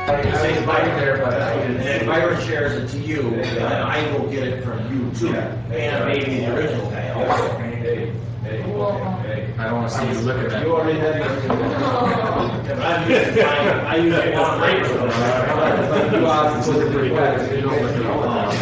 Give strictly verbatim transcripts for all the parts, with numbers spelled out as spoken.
I say it's right there, but I, and then Byron shares it to you, and then I go get it from you too, and maybe the original guy also. Hey, hey, hey. I don't want to see you look at that. You already had your. I'm using mine, I use it as a break. You are, it's looking pretty good. You don't look at all.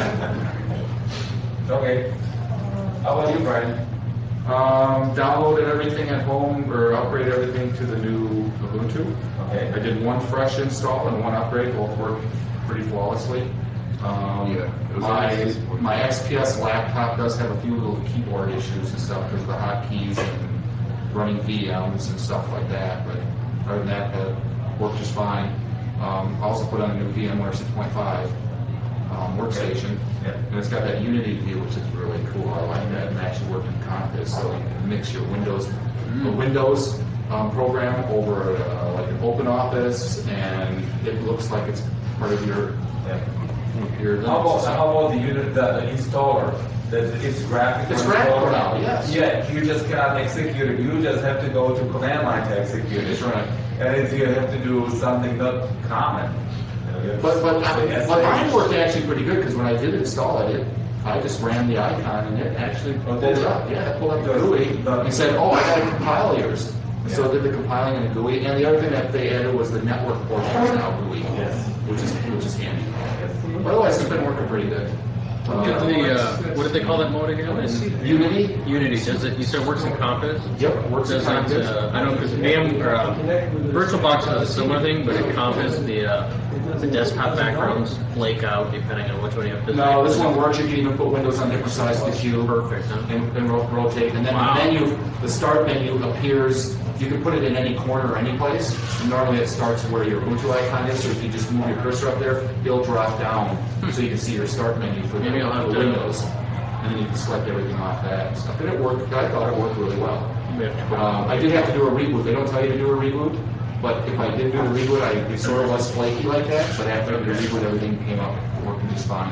Okay. How about you, Brian? Um, downloaded everything at home, or upgraded everything to the new Ubuntu. Okay. I did one fresh install and one upgrade, both worked pretty flawlessly. Um, Yeah, it was my, nice. my X P S laptop does have a few little keyboard issues and stuff because of the hotkeys and running V Ms and stuff like that, but other than that, that worked just fine. Um, I also put on a new VMware six point five um, workstation, Yeah. and it's got that Unity view, which is really cool. I like that, and it actually worked in Compass, so you can mix your Windows, the Windows um, program over uh, like an open office, and it looks like it's part of your Yeah. your How about, system. how about the unit, the, the installer? That it's graphical. It's graphical installer? now, yes. Yeah, you just cannot execute it. You just have to go to command line to execute it. That's right. And it's, you have to do something not common. You know, you have But to but say S but H. mine worked actually pretty good because when I did install it, it I just ran the icon and it actually pulled did it it? up. Yeah, it pulled up the Because G U I the- and said, "Oh, I got to compile yours." So Yeah. it did the compiling in the G U I. And the other thing that they added was the network portion is now G U I. Yes. Which is which is handy. Yes. But otherwise, it's been working pretty good. Get to the, uh, what did they call that mode again? Unity. Unity, does it, you said it works in Compass? Yep, works in Does it, Compass. uh, I know, because V M, or, uh, VirtualBox does a similar thing, but in Compass, the, uh, the desktop backgrounds flake out depending on which one you have to. No, this one works. You can even put windows on different sides of the cube. Perfect, huh? And, and ro- rotate. And then Wow. the menu, the start menu appears, you can put it in any corner or any place. And normally it starts where your Ubuntu icon is, so if you just move your cursor up there, it'll drop down so you can see your start menu for the, Maybe I'll have the to- Windows. And then you can select everything off that and stuff. And it worked, I thought it worked really well. We have to put- Um, I did have to do a reboot. They don't tell you to do a reboot, but if I did do the reboot, I, it sort of was flaky like that, but after the reboot, everything came up working just fine.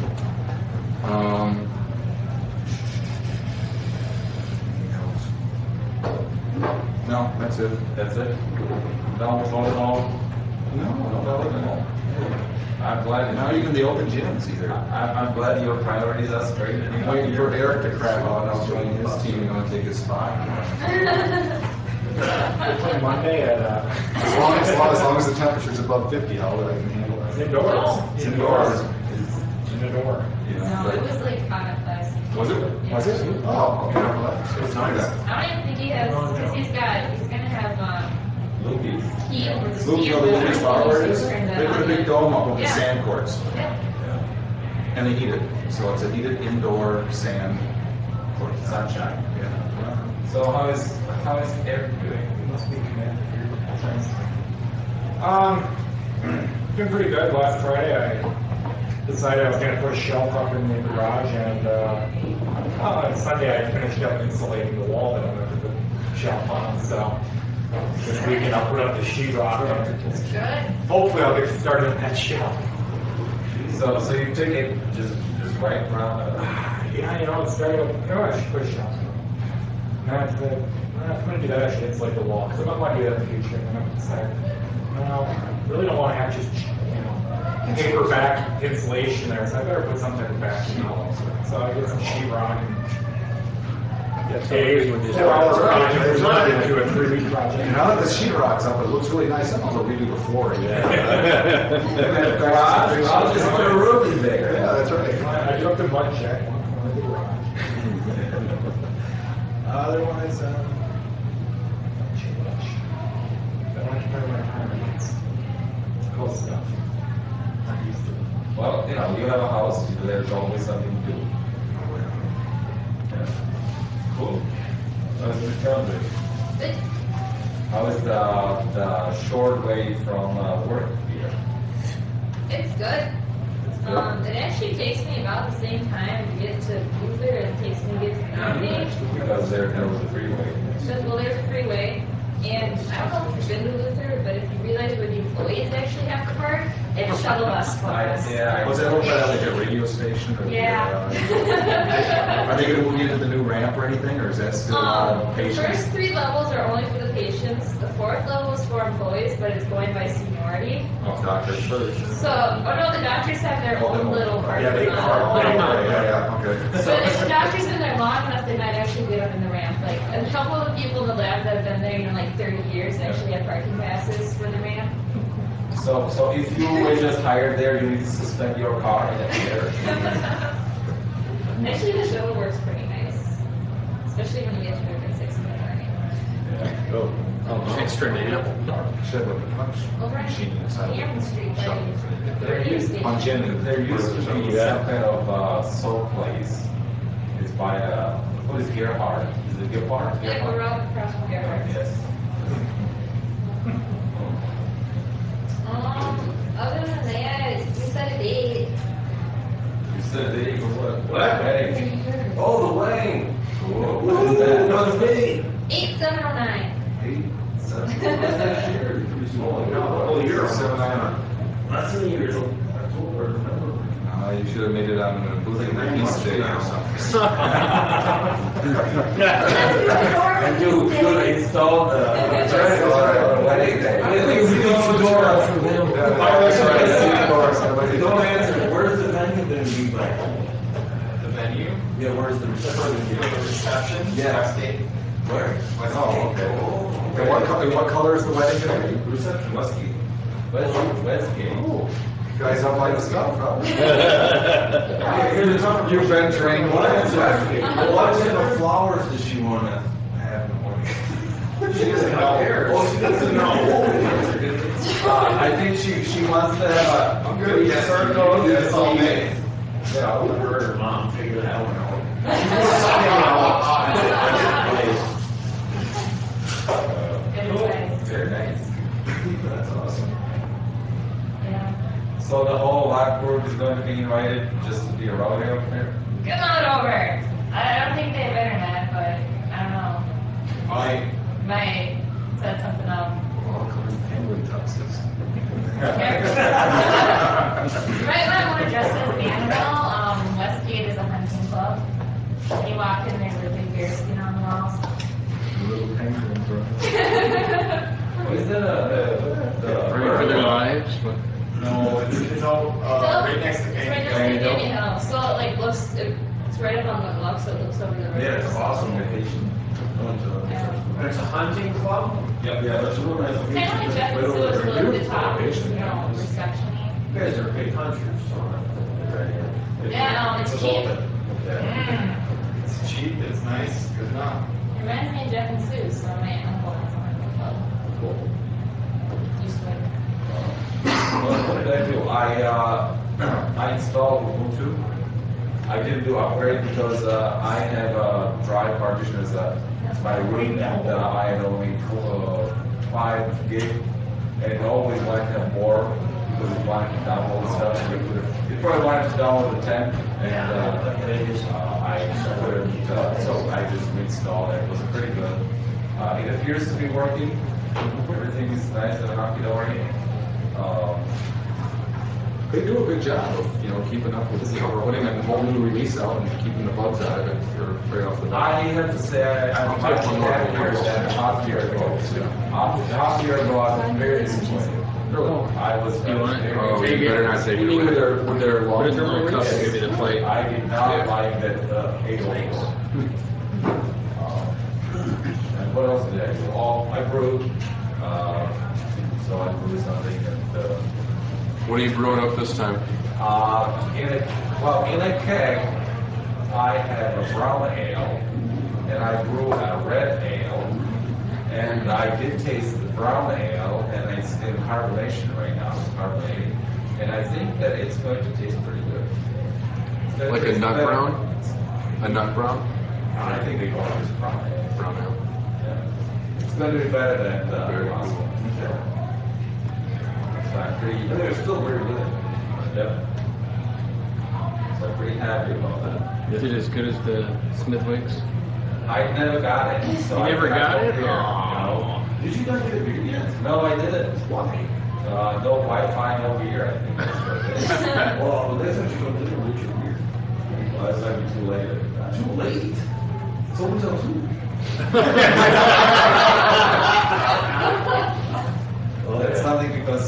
Um, no, that's it. That's it? No, no, no. No, no, No, no. no. I'm glad. Not even the open gyms either. I'm, I'm glad your priorities are straight. and I'm waiting for Eric to crap out and I'll join his team and I'll take his spot. Monday at, uh, As long as, long as, long as the temperature's above fifty, I'll, I can handle it. indoors. It's indoors. In the door. No, it was like hot up last week. Was it? Was it? Oh, okay. Well, it's nice. I don't even think he has, because he's got, he's gonna have, um, Loopies. heat over the Look, you know the stand. Lucas Bar where it is? Turn that They put a on. big dome up over the Yeah. sand courts. Yeah. And they heat it. So it's a heated indoor sand court. Sunshine. Yeah. So how is, how is Eric doing? Must be commanded for your concerns. Um, doing pretty good. Last Friday, I decided I was gonna put a shelf up in the garage, and, uh, uh, on Sunday, I finished up insulating the wall that I'm gonna put the shelf on, so this weekend I'll put up the sheetrock, and Good. hopefully I'll get started on that shelf. So, so you take it just, just right around, uh, Yeah, you know, it's starting to, you know, I should put a shelf. Not that, uh, if I'm gonna do that, I should insulate the wall, because I'm gonna do that in the future, and then I'm gonna say, no, I really don't wanna have just, you know, paperback insulation there, so I better put some type of backing on. So I get some sheetrock and a four hour project, it's not into a three week project. Now that the sheetrock's up, it looks really nice. I'm gonna redo the floor again. garage, garage, just put a roof in there. Yeah, that's right. I do have to mud check on the garage. Otherwise, um, not too much. Don't occupy my apartments. Cool stuff. Not used to it. Well, you know, you have a house, there's always something to do. Yeah. Cool. How's the town doing? Good. How is the, the short way from uh, work here? It's good. It's good. Um, it actually takes me about the same time to get to Luther as it takes me to get to Mount Because there, there was a freeway. Because, well, there's a freeway, and I don't know if you've been to Luther, but if you realize where the employees actually have to park, they have a shuttle bus for I, us. yeah, I Was that over by like a radio station? Or Yeah. The, uh, are they gonna move you to the new ramp or anything, or is that still Um, uh, the patient? first three levels are only for the patients. The fourth level is for for employees, but it's going by seniority. Oh, doctors first. So, oh no, the doctors have their own little parking Yeah, they lot. carve Yeah, out. yeah, yeah, okay. But if the doctor's in there long enough, they might actually get up in the ramp. Like a couple of people in the lab that have been there, you know, like thirty years actually have parking passes for the ramp. So, so if you were just hired there, you need to suspend your car in the air. Actually, the shuttle works pretty nice, especially when you get to work at six in the morning. Oh, extra nap. Should have a punch Over on machine inside. Canton Street, by Shuttle. the radio station. Punch in and There used to be some kind of uh, soap place. It's by uh, what is Gerhard? Is it Gerhard? Like we're right across from Gerhardt's. Yes. Um, other than that, we set a date. You said they for what? What? Wedding. Oh, the wedding. Cool. What is that? What's the date? Eight seven oh nine. Eight, seven. What's next year? Pretty small. Oh, you're Seven nine. Less than a year. October, November. Uh, you should have made it on a Booth East Day or something. And you, you installed the dress on the wedding day. I think we don't door for them. Don't answer. Where's the venue going to be by? The venue? Yeah, where's the reception? For the reception? Yeah. Westgate. Where? Westgate. Oh, okay. Oh, And what, co- and what color is the wedding going to be? Reception, Westgate. Westgate, Westgate. Oh, you guys don't like the stuff, huh? You've You've been trained What well. what type of flowers does she want to have in the morning? She doesn't know. Oh, she doesn't know. Uh, I think she, she wants to have a three circles and it's all made. Yeah, I'll let her and her mom figure that one out. Good advice. Very nice. That's awesome. Yeah. So the whole lab group is going to be invited just to be around here up there? Come on over. I don't think they have internet, but I don't know. I, Might set something up. Welcome in penguin tuxes. You might might want to dress as an animal. Um, Westgate is a hunting club. When you walk in, there's a big bear skin on the walls. Little penguins, right? Is that a, the, the Right for their lives, but No, it's, it's out, uh, right next to It's right Canyon next to Canyon. Canyon Hill. So it like looks, it, it's right up on the bluff, so it looks over the river. yeah, it's awesome Yeah. vacation. Going to- Yeah. It's a hunting club? Yep. Yeah, that's a real nice Kind vacation. of like Jeff Right and over Sue's there. look, the top is, you know, reception-y. You guys are big hunters, so. Right here. Yeah, um, it's It's cheap. open. Yeah. Mm. It's cheap, it's nice, good enough. Reminds me of Jeff and Sue, so my uncle has a hunting club. Cool. Used to it. What what did I do? I, uh, I installed Ubuntu. I didn't do upgrade because, uh, I have a drive partition as a, my root, and, uh, I had only, uh, five gig, and it always wanted to have more, because it wanted to download stuff, and it would, it probably wanted to download the ten, and, uh, uh, I couldn't, uh, so I just reinstalled it, it was pretty good. Uh, it appears to be working, everything is nice and hunky-dory. Um, They do a good job of, you know, keeping up with, you know, putting a whole new release out and keeping the bugs out of it for, right off the bat. I have to say, I- I'm much happier than half a year ago. Half, half a year ago, I was very disappointed. Really? I was. You want it? very- Oh, you better not say, you mean with their, with their long What is their little cup? release? Give me the plate. I did not like that, uh, eight oh four. And what else did I do? Oh, I brewed, uh, so I brewed something and, uh, What are you brewing up this time? Uh, in a, well, in a keg, I have a brown ale, and I brew a red ale, and I did taste the brown ale, and it's in carbonation right now, it's carbonating, and I think that it's going to taste pretty good. It's gonna Like a taste nut better. brown? A nut brown? I think they call it just brown ale. Brown ale. Yeah. It's going to be better than the Very last cool. one. So I'm pretty. And they're still very good. Yep. So I'm pretty happy about that. is it as good as the Smithwick's? I never got it. So You I never I got don't it? care, Aw. Did you not get a beer yet? you know? No, I didn't. Why? Uh, no Wi-Fi, no beer, I think that's what it is. Well, next time you come in, we'll get your beer. Well, it's might be too late. at that time. Too late. Someone tells who?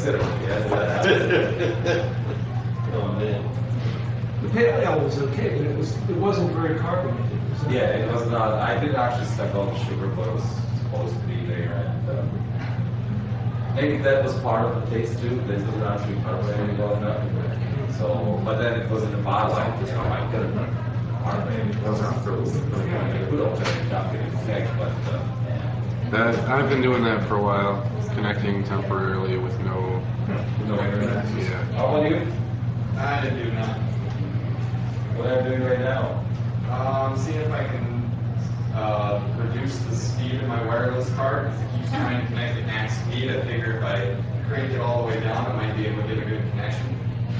considerably, yes. Oh, man. The paleo was okay, but it was, it wasn't very carbonated. was it? Yeah, it was not, I didn't actually step on the sugar, but it was supposed to be there, and uh, maybe that was part of the taste too, this was actually carbonated well enough. So, but then it was in the bottle, I just, oh my goodness, carbonated, it wasn't fruit. It would also have not been effect, but, uh, That, I've been doing that for a while, connecting temporarily with no, no internet. yeah. How about you? I didn't do none. What are you doing right now? Um, seeing if I can uh, reduce the speed of my wireless card. It keeps trying to connect at max speed. I figure if I crank it all the way down, I might be able to get a good connection.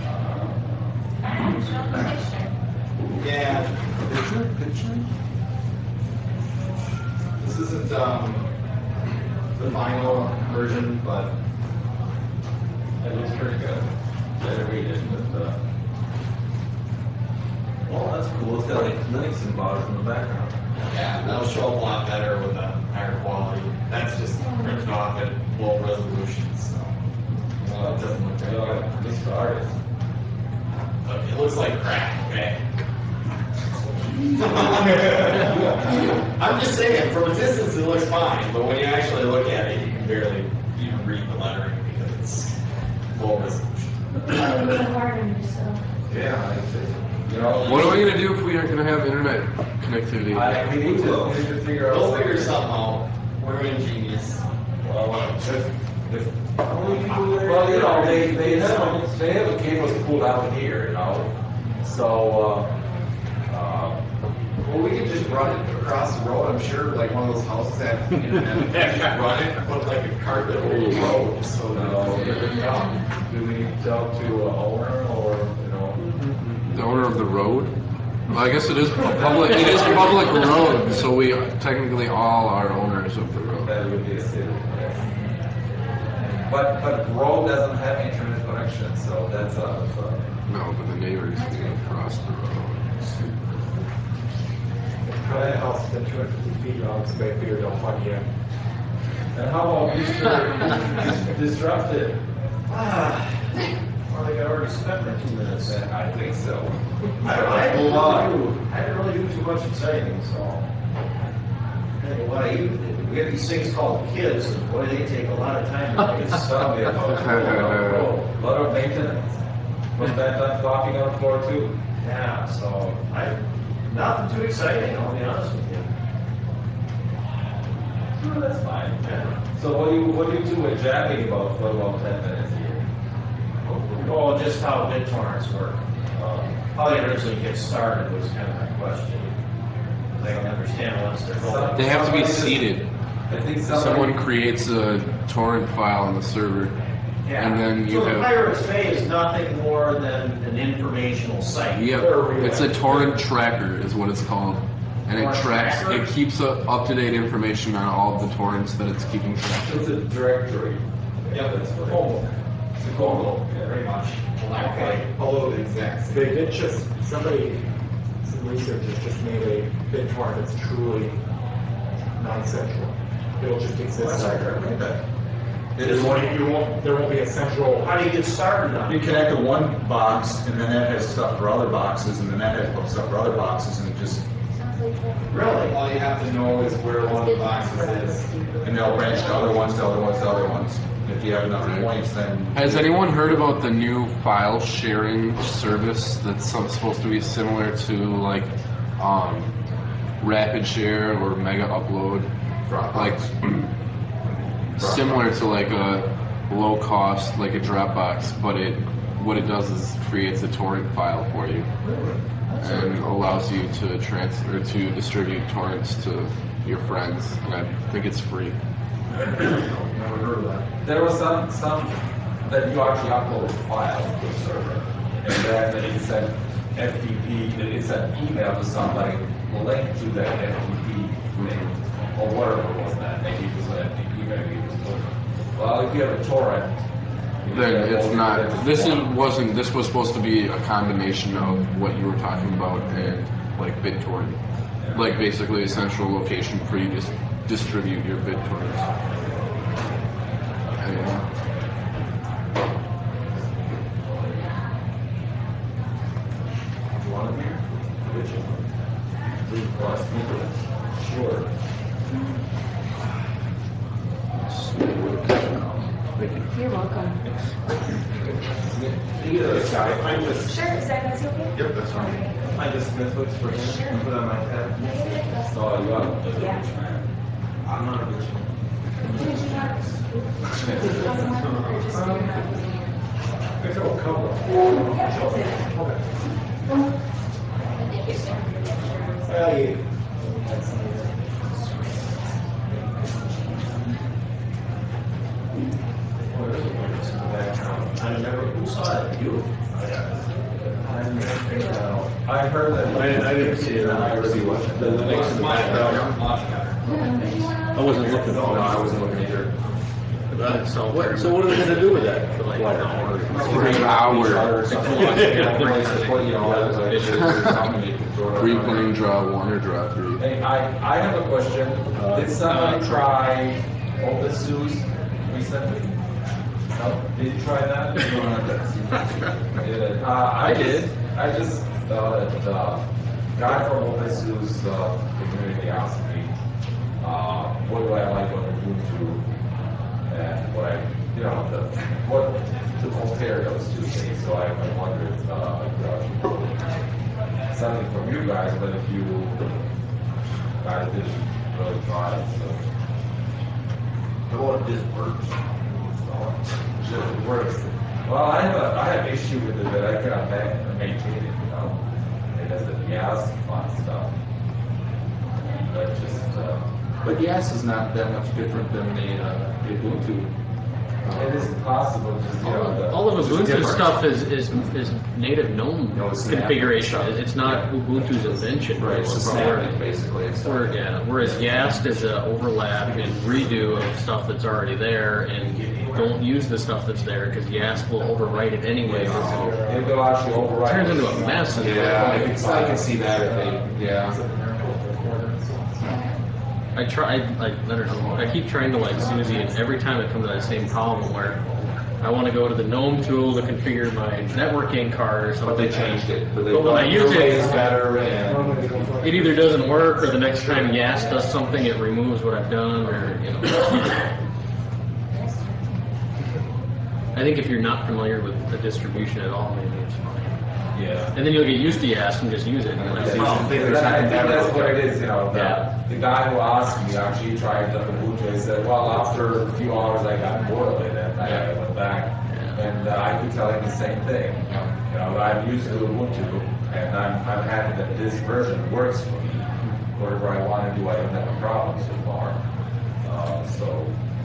Show them the picture. Yeah, Picture, picture? this isn't um, the final version, but it looks pretty good. Better read it, but, uh, well, that's cool, it's got like Linux involved in the background. Yeah, that'll show up a lot better with a higher quality. That's just printed off at low resolution, so Well, it doesn't look like, just for artists. but it looks like crap, okay? I'm just saying, from a distance it looks fine, but when you actually look at it, you can barely even read the lettering because it's low resolution. A little hard on yourself. Yeah, I see. You know. What are we gonna do if we aren't gonna have internet connectivity? I, we need to, we need to figure out. We'll figure something out. We're ingenious. Well, if, if, well, you know, they, they have, they have the cables pulled out here, you know, so, uh, uh, Well, we could just run it across the road. I'm sure, like one of those houses that internet, we could run it, put like a carpet over the road, so that it would come. do we talk to a owner or, you know? The owner of the road? Well, I guess it is a public, it is public road, so we technically all are owners of the road. That would be a city, yes. But, but road doesn't have internet connection, so that's a, that's a No, but the neighbors can cross the road. That house has been two hundred fifty feet long, so they figured they'll plug you in. And how about Mister Disruptive? Ah, well, I got already spent my two minutes then. I think so. I, I didn't really do, I didn't really do too much exciting, so. I think what I usually do, we get these things called kids, and boy, they take a lot of time to get Tell me about it. A lot of maintenance. Was that done talking on the floor too? Yeah, so I, nothing too exciting, I'll be honest with you. No, that's fine. Yeah. So what do you, what do you do with jabbing about for about ten minutes here? Oh, just how BitTorrents work. Uh, How they originally get started was kind of my question. I can understand once they're going. They have to be Somebody just- seated. I think somebody, Someone creates a torrent file on the server, Yeah. and then you So the have, Pirates Bay is nothing more than an informational site. yep, it's a torrent tracker is what it's called. And it Torrent tracks, tracker? it keeps up- up-to-date information on all of the torrents that it's keeping track of. it's a directory. Yep, That's what it Como. is. It's a Como, very much. Well, not quite, although the exact same. They did just, somebody, some researchers just made a BitTorrent that's truly non-central. It'll just exist. There won't, you won't, there won't be a central. How do you get started on You it? connect to one box, and then that has stuff for other boxes, and then that has stuff for other boxes, and it just, Sounds like that. Really? All you have to know is where one of the boxes is. and they'll branch to other ones, to other ones, to other ones. If you have enough Right. points, then. Has anyone heard about the new file sharing service that's some, supposed to be similar to like um, Rapid Share or Mega Upload? Like similar to like a low cost, like a Dropbox, but it what it does is creates a torrent file for you and allows you to transfer to distribute torrents to your friends, and I think it's free. Never heard of that. There was some, some that you actually upload a file to the server, and then it sent F T P, it sent email to somebody, link to that F T P thing, or whatever it was that, maybe it was an F T P, maybe it was torrent. Well, if you have a torrent, you Then have it's all not. the- This is, wasn't. This was supposed to be a combination of what you were talking about and like BitTorrent, like basically a central location for you to dis- distribute your BitTorrents. And You're welcome. Either side, find this. Sure, is that guys okay? Yep, that's fine. Find this Smith Woods for him and put it on my tab. Oh, you are? Yeah. I'm not a bitch. Did you want, doesn't want, or just you're not using it? It's all covered. Yeah, that's it. Well, you. Oh, there's a witness in the background. I never, who saw it? You? I heard that. I didn't, I didn't see it. I heard you watched The Linux in the background. I wasn't looking. No, I wasn't looking either. Uh, So What, so what are they gonna do with that? For like an hour. For an hour. Replay, draw one or draw three. Hey, I, I have a question. Did someone try OpenSUSE recently? No? Did you try that? Yeah, uh, I, I just, did. I just thought that the guy from OpenSUSE uh, community asked me, uh, what do I like on Ubuntu? And what I, you know, the, what to compare those two things. So I, I wondered, uh, like, uh, something from you guys, but if you guys didn't really try it, so. How about this works? Just it works. Well, I have a, I have issue with it that I cannot ma- maintain it, you know. It has the gas fun stuff. But just, uh, But Yas is not that much different than the, uh, the Ubuntu. it is possible, just, you know, the. All of Which is Ubuntu different. stuff is, is, is native GNOME No, it's configuration. snap. It's not Ubuntu's invention. Right, it's just Where- snapping, basically. It's Where, yeah, whereas Yast is an overlap and redo of stuff that's already there, and don't use the stuff that's there because Yast will overwrite it anyway. So It will actually it override. turns into a mess. and- Yeah, I can, I can see that if they, yeah. I try, I, I, I don't know, I keep trying to like Suzy, and every time I come to that same problem where I want to go to the GNOME tool to configure my networking card or something. But they changed it. But, they, But when I use their way it- is better, and It either doesn't work, or the next time Yast does something, it removes what I've done, or, you know. I think if you're not familiar with the distribution at all, maybe it's fine. Yeah. And then you'll get used to Yast and just use it. And Yeah, like, I wow. think that's what it is, you know, the, Yeah. the guy who asked me actually tried the Ubuntu, he said, well, after a few hours I got bored of it, and I Yeah. went back, Yeah. and uh, I could tell him the same thing. Yeah. You know, I'm used to Ubuntu, and I'm, I'm happy that this version works for me. Whatever I want to do, I don't have a problem so far. Uh, so,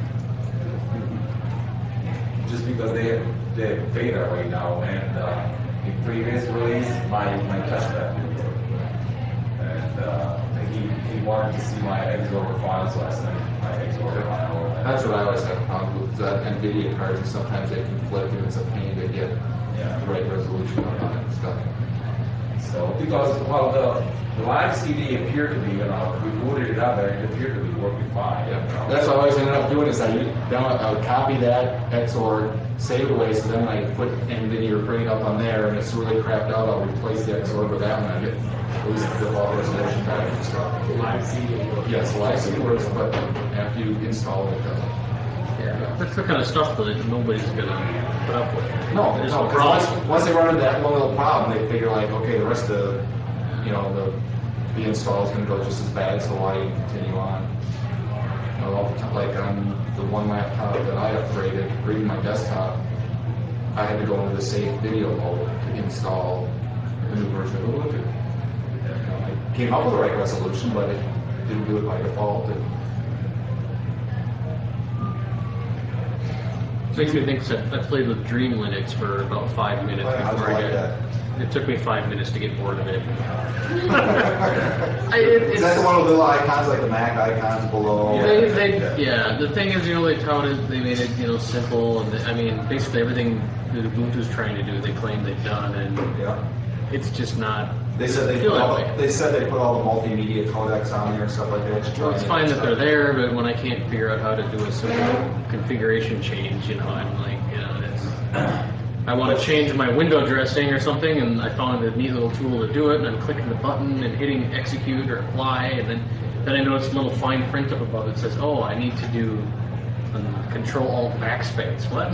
just because they have, they have beta right now, and uh, in previous release, my, my touchpad didn't work. And uh, he, he wanted to see my Xorg files, so I sent him my Xorg file. and- that's what I always have a problem with uh, NVIDIA cards, and sometimes they conflict, and it's a pain to get Yeah. the right resolution on it and stuff. So, because, well, the, the live C D appeared to be, you know, we booted it up, and it appeared to be working fine. Yeah, that's what I always ended up doing is I download, I would copy that Xorg, save it away, so then I put NVIDIA or bring it up on there, and it's really crapped out, I'll replace the Xorg with that one, I get at least the default resolution back and stuff. Live C D. Yes, the live C D works, but after you install it, it doesn't. Yeah. That's the kind of stuff that nobody's gonna put up with. No, There's no, no 'cause once, problem. once they run into that one little problem, they figure like, okay, the rest of, you know, the, the install is gonna go just as bad, so why continue on? You know, all the time, like on the one laptop that I upgraded, or even my desktop, I had to go into the save video mode to install the new version of Ubuntu. You know, I came up with the right resolution, but it didn't do it by default. It, Makes me think that I played with Dream Linux for about five minutes Oh, yeah, how'd you before I like got. that? It took me five minutes to get bored of it. I, it Is that it's, the one with little icons like the Mac icons below? They, they, yeah. The thing is, you know, they touted, they made it, you know, simple, and they, I mean, basically everything that Ubuntu's trying to do, they claim they've done, and Yeah. it's just not. They said they feel put that all, way. they said they put all the multimedia codecs on there and stuff like that. to try Well, it's and- fine that they're there, but when I can't figure out how to do a simple configuration change, you know, I'm like, you know, it's. I want to change my window dressing or something, and I found a neat little tool to do it, and I'm clicking the button and hitting execute or apply, and then, then I notice a little fine print up above it says, oh, I need to do and Control Alt Backspace. What?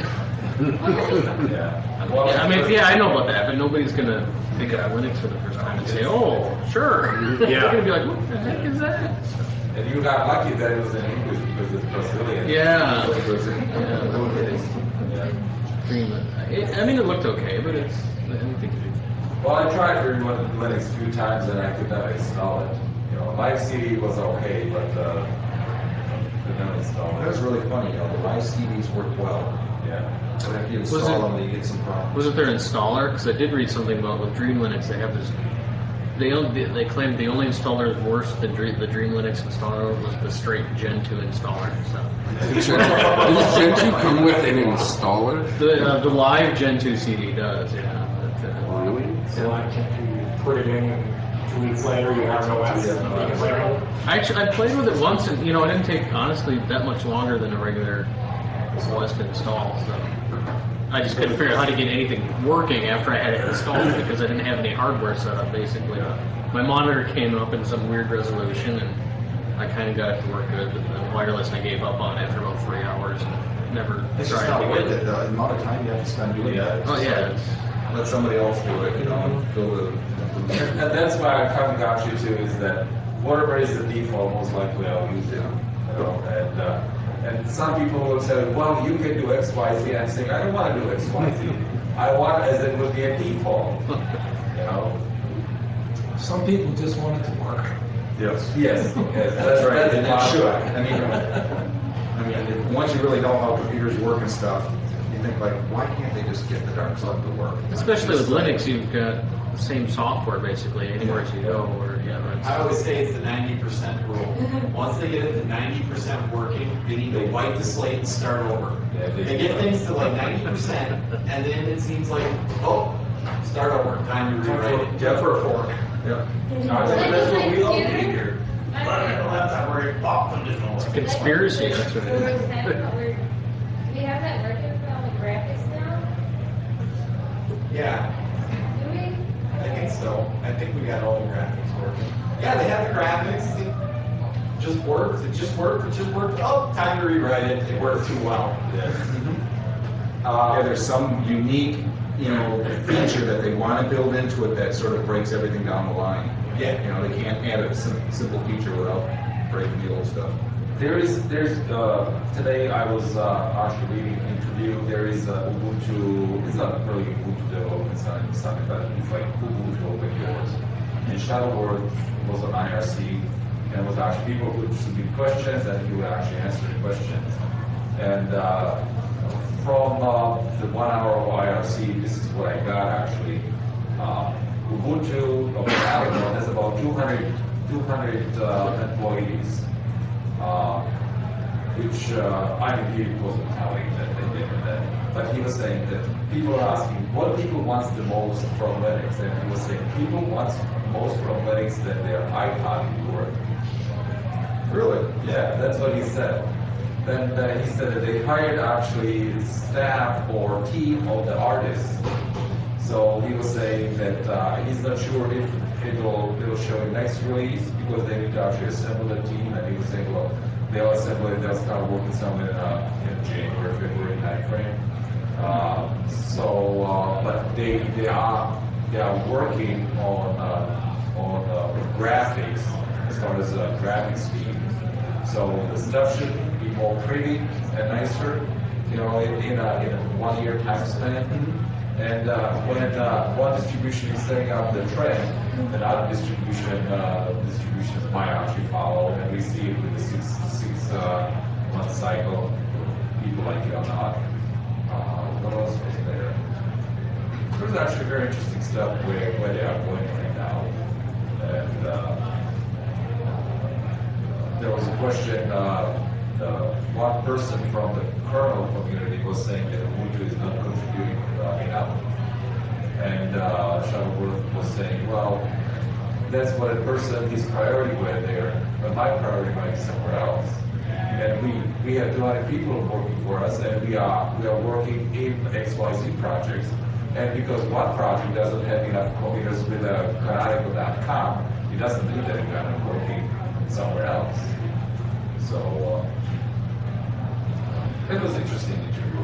Yeah. Well, Yeah, I mean, yeah, I know about that, but nobody's gonna pick up Linux for the first time and say, "Oh, sure." They're gonna be like, "What the heck is that?" And you got lucky that it was in English because it's Brazilian. Yeah. Yeah. No kidding. Yeah. Dreamland. It, I mean, it looked okay, but it's anything to do. Well, I tried Dreamland Linux a few times and I could never install it. You know, Live C D was okay, but uh, could never install That it. was really funny, you know, the live C Ds worked well. Yeah. But after you Was install it- them, you get some problems. Wasn't there an installer? Because I did read something about with Dream Linux. They have this. They only, they claimed the only installer worse than Dream, the Dream Linux installer was the straight Gen two installer. So Does Gen two come with an installer? the uh, the live Gen two C D does, yeah. But, uh, Really? So I can you put it in and two weeks later you have no S. I actually I played with it once, and you know, it didn't take honestly that much longer than a regular O S to install. So I just couldn't figure out how to get anything working after I had it installed because I didn't have any hardware set up. Basically, my monitor came up in some weird resolution, and I kind of got it to work good. But the wireless, I gave up on after about three hours and never It's just tried not worth again. it, the amount of time you have to spend doing that. It's Oh just yeah, like, it's- let somebody else do it, you know, and fill the. And, and that's why I'm coming actually to is that whatever is the default, most likely I'll use it. You know, and uh, and some people will say, well, you can do X, Y, Z. I'm saying I don't want to do X, Y, Z. I want as it would be a default. You know. Some people just want it to work. Yes. Yes. Yes. That's That's, right, that's and it my- should. I mean, I mean, if- once you really know how computers work and stuff, you think like, why can't they just get the dark side to work? especially with Just like- Linux, you've got the same software basically anywhere you go. Or yeah, I it's, always say it's the ninety percent rule. Once they get it to ninety percent working, they need to wipe the slate and start over. Yeah, they- They get things to like ninety percent, and then it seems like, oh, start over, time to rewrite it. Yeah, for a fork. Yeah. That's what we all do Computer? here. But the laptop working, pop, I'm just going. conspiracy. That's what it Where is. was that? Where- Do we have that working for all the graphics now? Yeah, Do we? I think so. I think we got all the graphics working. Yeah, they have the graphics. It just worked. It just worked. It just worked. Oh, time to rewrite it. It worked too well. Uh, yeah, there's some unique, you know, feature that they want to build into it that sort of breaks everything down the line. Yeah. You know, they can't add a sim- simple feature without breaking the old stuff. There is, there's, uh, today I was uh, actually reading an interview. There is uh, Ubuntu, it's not really Ubuntu development side, something, but it's like Ubuntu open source. And Shuttleworth was on I R C, and was actually people would submit questions, and he would actually answer the questions. And uh, from uh, the one hour of I R C, this is what I got actually. Uh, Ubuntu of Alamo has about two hundred, two hundred uh, employees. Uh, which uh, I mean, he wasn't telling that they did that, but he was saying that people are asking what people want the most from Linux, and he was saying people want most from Linux that their iPod would work. Really? Yeah, that's what he said. Then uh, he said that they hired actually staff or team of the artists. So he was saying that uh, he's not sure if it'll it'll show in next release because they need to actually assemble the team. And he was saying, well, they'll assemble it, they'll start working somewhere in, uh, in January, February timeframe. Uh, so, uh, but they they are they are working on uh, on uh, graphics as far as uh, graphic speed. So the stuff should be more pretty and nicer, you know, in, in a in a one year time span. And uh, when uh, one distribution is setting up the trend, another distribution uh, distributions might actually follow, and we see it with the six six uh, month cycle. People like it or not. Uh, what else was there? There's actually very interesting stuff where where they are going right now, and uh, there was a question. Uh, uh, one person from the kernel community was saying that Ubuntu is not contributing uh, enough. And uh, Shuttleworth was saying, well, that's what a person, his priority were there, but my priority might be somewhere else. And we, we have two hundred people working for us, and we are, we are working in X Y Z projects. And because one project doesn't have enough commuters with a canonical dot com, it doesn't mean that we're not working somewhere else. So, uh, It was interesting interview.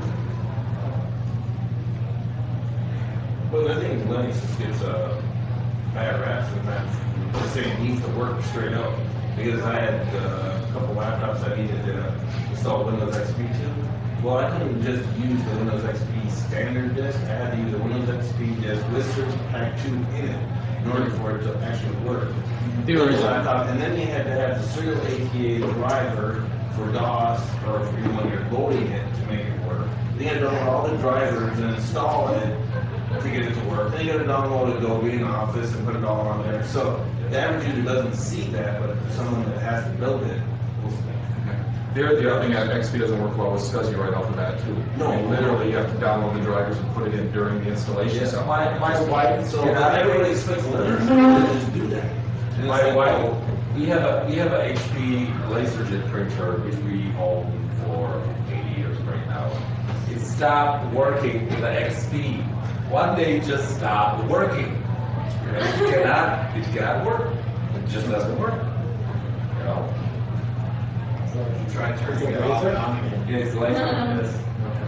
Well, I think Linux just gets a bad rap sometimes. Just saying it needs to work straight up. Because I had uh, a couple laptops I needed to install Windows X P to. Well, I couldn't just use the Windows X P standard disk. I had to use the Windows X P disk with Surgeon Pack two in it in order for it to actually work. The original. I thought, and then you had to have the serial A T A driver for DOS or for when you're loading it to make it work. Then you had to download all the drivers and install it to get it to work. Then you got to download Adobe in Office and put it all on there. So the average user doesn't see that, but someone that has to build it will see that. The other, the other thing that X P doesn't work well with SCSI right off the bat too. No. I mean, literally you have to download the drivers and put it in during the installation. Yeah, So my, my wife, So and I- everybody expects Linux to just do that. And My it's like, wife- well, we have a we have a H P LaserJet printer which we own for eighty years right now. It stopped working with the X P. One day it just stopped working. And it cannot it cannot work. It just doesn't work. You know? You try turning it off and on again. It's like this.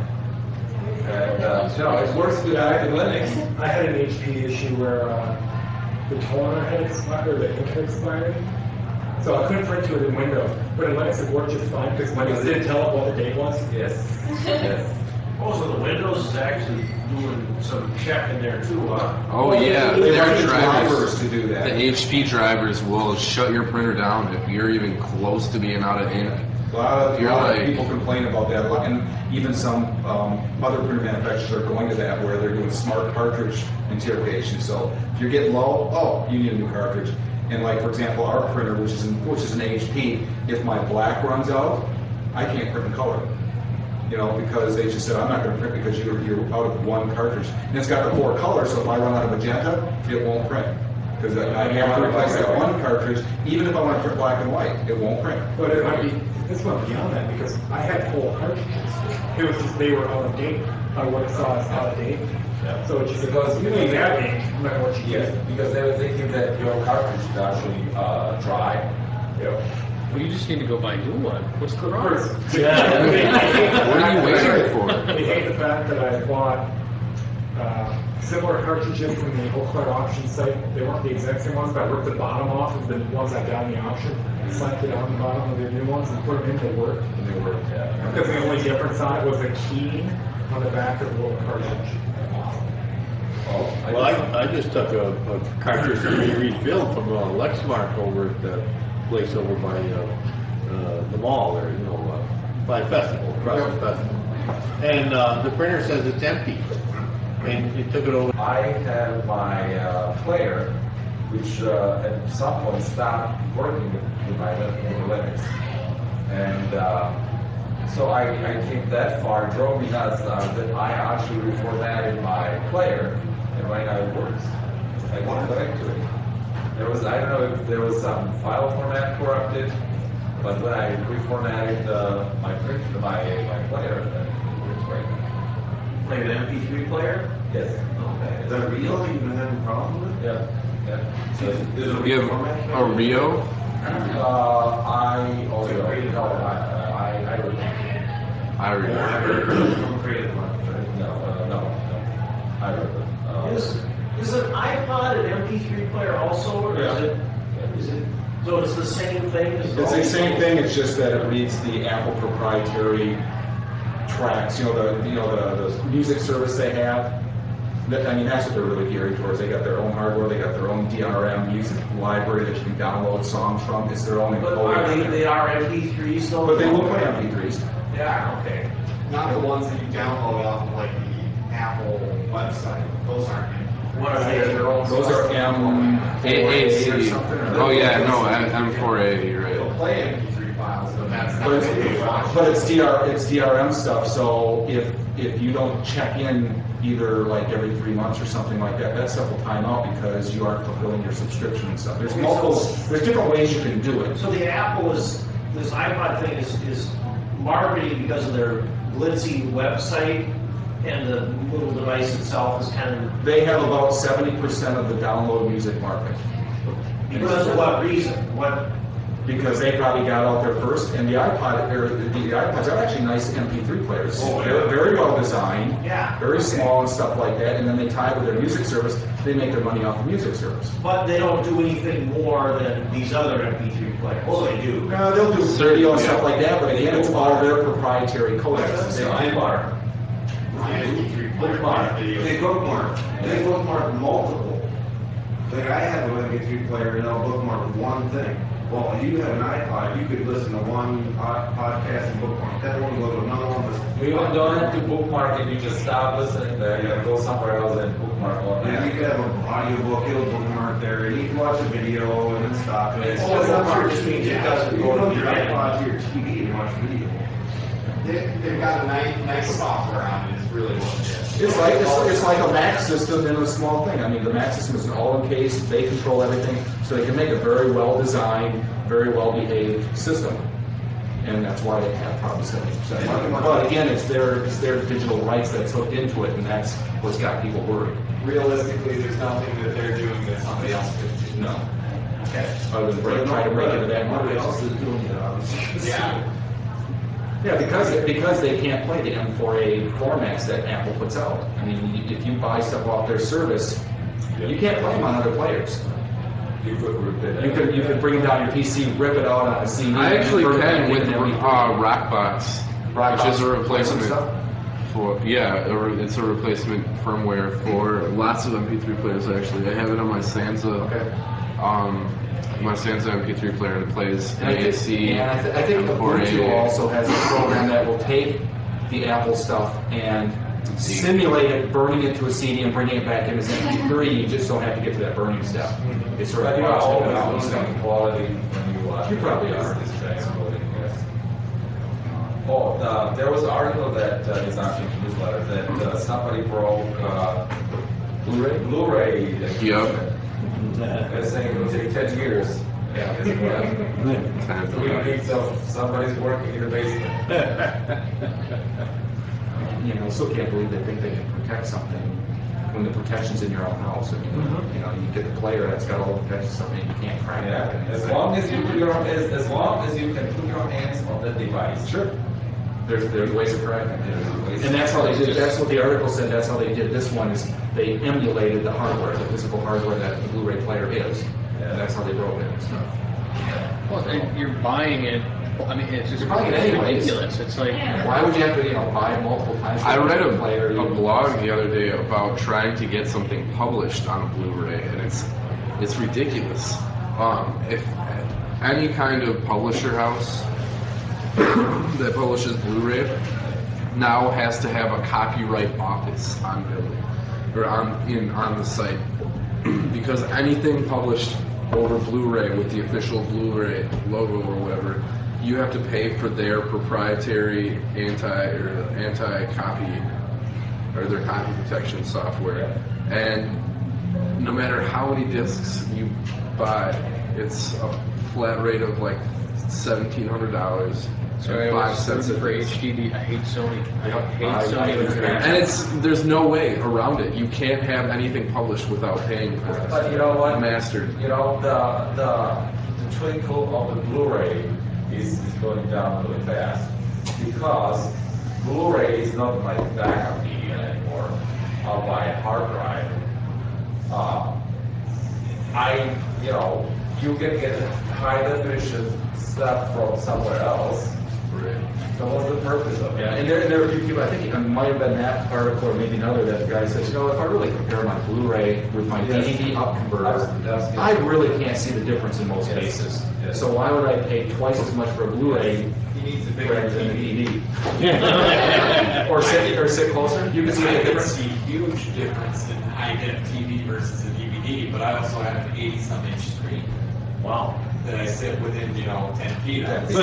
And uh, no, it works with active Linux. I had an H P issue where uh, the toner had expired, or the ink had expired. So I couldn't print to it in Windows, but in Linux it worked just fine because Linux didn't tell it what the date was. Yes. Yes. Also, the Windows is actually doing some check in there too, huh? Oh yeah, They their write the drivers drivers. to do that. The H P drivers will shut your printer down if you're even close to being out of ink. A lot of, a You're lot of like- people complain about that, and even some um, other printer manufacturers are going to that where they're doing smart cartridge interrogation. So if you're getting low, oh, you need a new cartridge. And like for example, our printer, which is in, which is an H P, if my black runs out, I can't print in color. You know, because they just said I'm not going to print because you're you're out of one cartridge, and it's got the four colors. So if I run out of magenta, it won't print. Because I have to replace that one cartridge, even if I want to print black and white, it won't print. But it might be, this went beyond that because I had whole cartridges. It was just, they were out of date. I would have saw it's out of date. Yeah. So it just, Because- you know, you have ink, no matter what you Yes, use. because they were thinking that your cartridge is actually uh, dry. Yep. Well, you just need to go buy a new one. What's the problem? Yeah. What are you waiting for? They hate the fact that I bought uh, similar cartridges from the Eau Claire auction site. They weren't the exact same ones, but I ripped the bottom off of the ones I got in the auction, slapped it on the bottom of the new ones, and put them in. They worked. And they were, yeah. Because the only difference on it was the key on the back of the little cartridge. Oh, I Well, I, just- I just took a, a cartridge that we refilled from uh, Lexmark over at the place over by uh, uh, the mall there, you know, uh, by Festival, across the Festival. And uh, the printer says it's empty. And it took it over. I have my uh, player, which uh, at some point stopped working with my Linux. And uh, so I, I came that far, it drove me nuts uh, that I actually reformatted my player, and right now it works. I can connect to it. There was, I don't know if there was some file format corrupted, but when I reformatted uh, my print, my, my player, then it works right now. Like an M P three player? Yes. Okay. Is that real? You've been having problems with it? Yeah. Yeah. So, Is it You have reformat? a Rio? Uh, I, oh, no, no, I, I, I don't, I remember. From Creative Commons, right? no, uh, no, no, I don't. Uh, Is, is an iPod an M P three player also, or is it, is it, so it's the same thing? as It's all the same these- thing, it's just that it reads the Apple proprietary tracks, you know, the, you know, the, the music service they have. That, I mean, that's what they're really gearing towards. They got their own hardware, they got their own D R M music library that you can download songs from. It's their own But are they, encoder. they are M P threes though? But they will play M P threes. Yeah, okay. Not the ones that you download off of like the Apple website. Those aren't M P three. What are they? Their own Those are M four eighty or something. or- Oh yeah, no, M four eighty, right. They'll play M P three files, but that's not But what they it's, watch. but it's D R, it's D R M stuff, so if, if you don't check in either like every three months or something like that, that stuff will time out because you aren't fulfilling your subscription and stuff. There's multiple, there's different ways you can do it. So the Apple is, this iPod thing is, is marketing because of their glitzy website, and the little device itself is kind of, They have about seventy percent of the download music market. because of what reason? What, because they probably got out there first, and the iPod, or the, the iPods are actually nice M P three players. Oh, They're yeah. very well designed, Yeah. very small and stuff like that, and then they tie with their music service, they make their money off the music service. But they don't do anything more than these other M P three players. Well, they do. Uh, they'll do video and stuff like that, but again, it's all their proprietary codecs and They stuff. bookmark. Bookmark. They bookmark. They bookmark multiple. Like I have an M P three player and I'll bookmark one thing. Well, if you have an iPod, you could listen to one pod- podcast and bookmark that one, go to another one. listen- You even don't have to bookmark it, you just stop listening there, you go somewhere else and bookmark one. Yeah, you could have an audiobook, it'll bookmark there, and you can watch a video and then stop it. It's Oh, just bookmark. bookmark just means it doesn't go to your iPod to your T V and watch video. They, they've got a nice, nice software on it, is really what it is. It's like, it's, it's like a Mac system in a small thing. I mean, the Mac system is an all-in-case, they control everything, so they can make a very well-designed, very well-behaved system. And that's why they have probably seventy percent market. But again, it's their, it's their digital rights that's hooked into it, and that's what's got people worried. Realistically, there's nothing that they're doing that somebody else could do. No. Okay. Other than break, try to break into that Nobody market. else is doing it, obviously. Yeah. Yeah, because, because they can't play the M four A formats that Apple puts out. I mean, if you buy stuff off their service, you can't play them on other players. You could rip it. You could, you could bring it down your P C, rip it out on a C D. I actually convert it can back with into uh, M P three. Rockbox, which is a Rockbox replacement stuff? for, yeah, a re- it's a replacement firmware for lots of M P three players actually. I have it on my Sansa, Okay. um, my Sansa M P three player that plays And I N A think, C, and I, th- I think M four A. Ubuntu also has a program that will take the Apple stuff and simulate it, burning it to a C D and bringing it back in as M P three. You just don't have to get to that burning step. It's sort But of you are processing it out and always stuff. losing quality when you watch. You probably this- are. This transcoding, yes. Oh, uh, there was an article that uh, is on the newsletter that uh, somebody broke uh, Blu-ray? Blu-ray. Yep. They're saying it will take ten years. Yeah, guess what? Time Three for weeks of somebody's working in the basement. You know, I still can't believe they think they can protect something when the protection's in your own house. I mean, you know, you get the player that's got all the protection stuff and you can't crack Yeah, that. as long as you put your as, as long as you can put your hands on the device. Sure. There's, there's ways of cracking it. There's ways And that's how they did, just- that's what the article said, that's how they did this one, is they emulated the hardware, the physical hardware that the Blu-ray player is. And that's how they broke it and stuff. Well, and you're buying it. I mean, it's just You're buying it it's anyways. ridiculous. It's like Why would you have to, you know, buy it multiple times? I read a, player? a blog the other day about trying to get something published on a Blu-ray, and it's it's ridiculous. Um, if any kind of publisher house that publishes Blu-ray now has to have a copyright office on building or on in on the site because anything published over Blu-ray with the official Blu-ray logo or whatever, you have to pay for their proprietary anti or anti-copy or their copy protection software. And no matter how many discs you buy, it's a flat rate of like seventeen hundred dollars. sorry, I five was cents searching a for disc. H D D. I hate Sony. I hate I- Sony. And it's there's no way around it. You can't have anything published without paying for it. But you know what? Mastered. You know, the the the twinkle of the Blu-ray is, is going down really fast because Blu-ray is not like backup media anymore. I'll buy a hard drive. Uh, I, you know, you can get high definition stuff from somewhere else. So what's the purpose of it? Yeah, and there, and there are a few people, I think it might have been that article or maybe another, that the guy says, you know, if I really compare my Blu-ray with my Yes. D V D up converter, That's- that's the- I really can't see the difference in most Yes. cases. Yes. So why would I pay twice as much for a Blu-ray He needs a bigger rather than a T D V. V D? Or sit, or sit closer? You can see I the can difference? see huge difference in high-def T V versus a D V D, but I also have an eighty-some inch screen Wow. that I sit within, you know, ten feet of. Is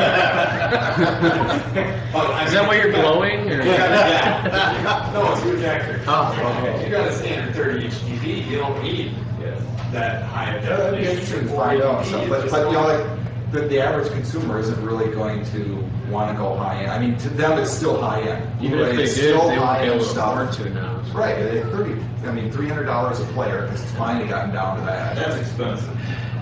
that why you're glowing? Or? Yeah. No, it's a projector. Oh, If you got a standard thirty inch T V, you don't need that high of Yeah, that'd be definition. interesting to For find a out. D V D, So, but, it's but you know, just- like, the, the average consumer isn't really going to want to go high end. I mean, to them, it's still high end. Even if they It's did, still they wouldn't high be end able to stuff. afford to now. so. Right, they thirty. I mean, three hundred dollars a player because it's finally gotten down to that. That's expensive.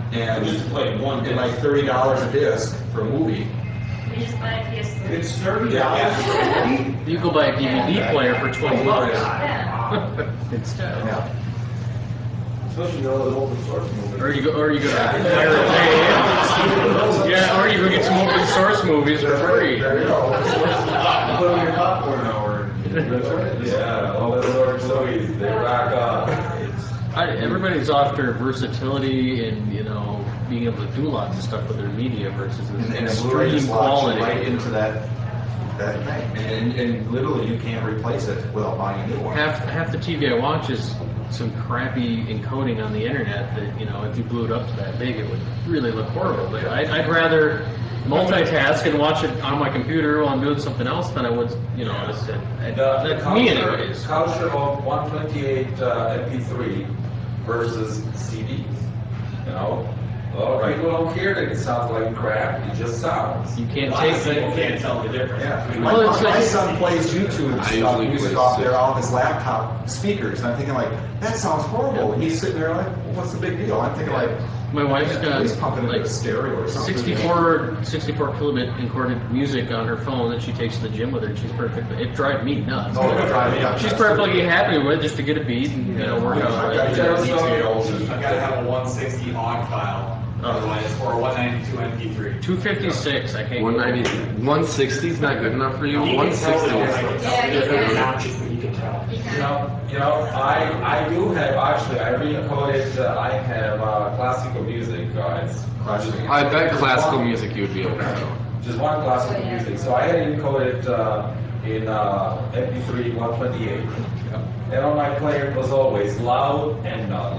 and Just play one and like thirty dollars a disc for a movie. You just buy a P S three. It's thirty dollars for a movie? You go buy a D V D player for twenty bucks Yeah. instead. Yeah. Especially those open source movies. Or you go, or you go to Pirate Bay. Yeah, or you go get some open source movies for free. There you go. Put them in your popcorn hour. That's right. Yeah, all the source movies, they rock up. I, everybody's after versatility and, you know, being able to do lots of stuff with their media versus And, and the Blu-ray extreme just locks you quality. right into that that thing, and, and, and literally you can't replace it without buying a new one. Half half the T V I watch is some crappy encoding on the internet that, you know, if you blew it up to that big, it would really look horrible. But I'd, I'd rather multitask and watch it on my computer while I'm doing something else than I would, you know, it's, it, it, The, the that's me culture, anyways. culture of one twenty-eight uh, M P three versus C Ds. You know, well, people don't care that it sounds like crap. It just sounds. You can't A lot take of people can't tell the difference. Yeah. between My, Well, it's my like- son plays YouTube I stuff, usually music play off there six. off his laptop speakers, and I'm thinking like, that sounds horrible. And he's sitting there like, well, what's the big deal? I'm thinking like, My wife's got he's pumping into like a stereo or something. sixty-four, sixty-four kilobit encoded music on her phone that she takes to the gym with her. She's perfect. It drives me nuts. Oh, it'll drive me nuts. She's perfectly happy with it just to get a beat and, you know, work Yeah, out. I gotta get details. I've got to have a one sixty Og file, otherwise, or a one ninety-two M P three. two fifty-six, I can't. one ninety, one sixty is not good enough for you? You one can tell sixty the is... difference. Yeah, you Different can. notches, but you can tell. You know, you know, I I do have actually I re-encoded. Uh, I have uh, classical music, guys. Classical. I bet classical music you would be able to know. Just one classical music. So I had it encoded uh, in uh, M P three one twenty-eight, and on my player it was always loud and not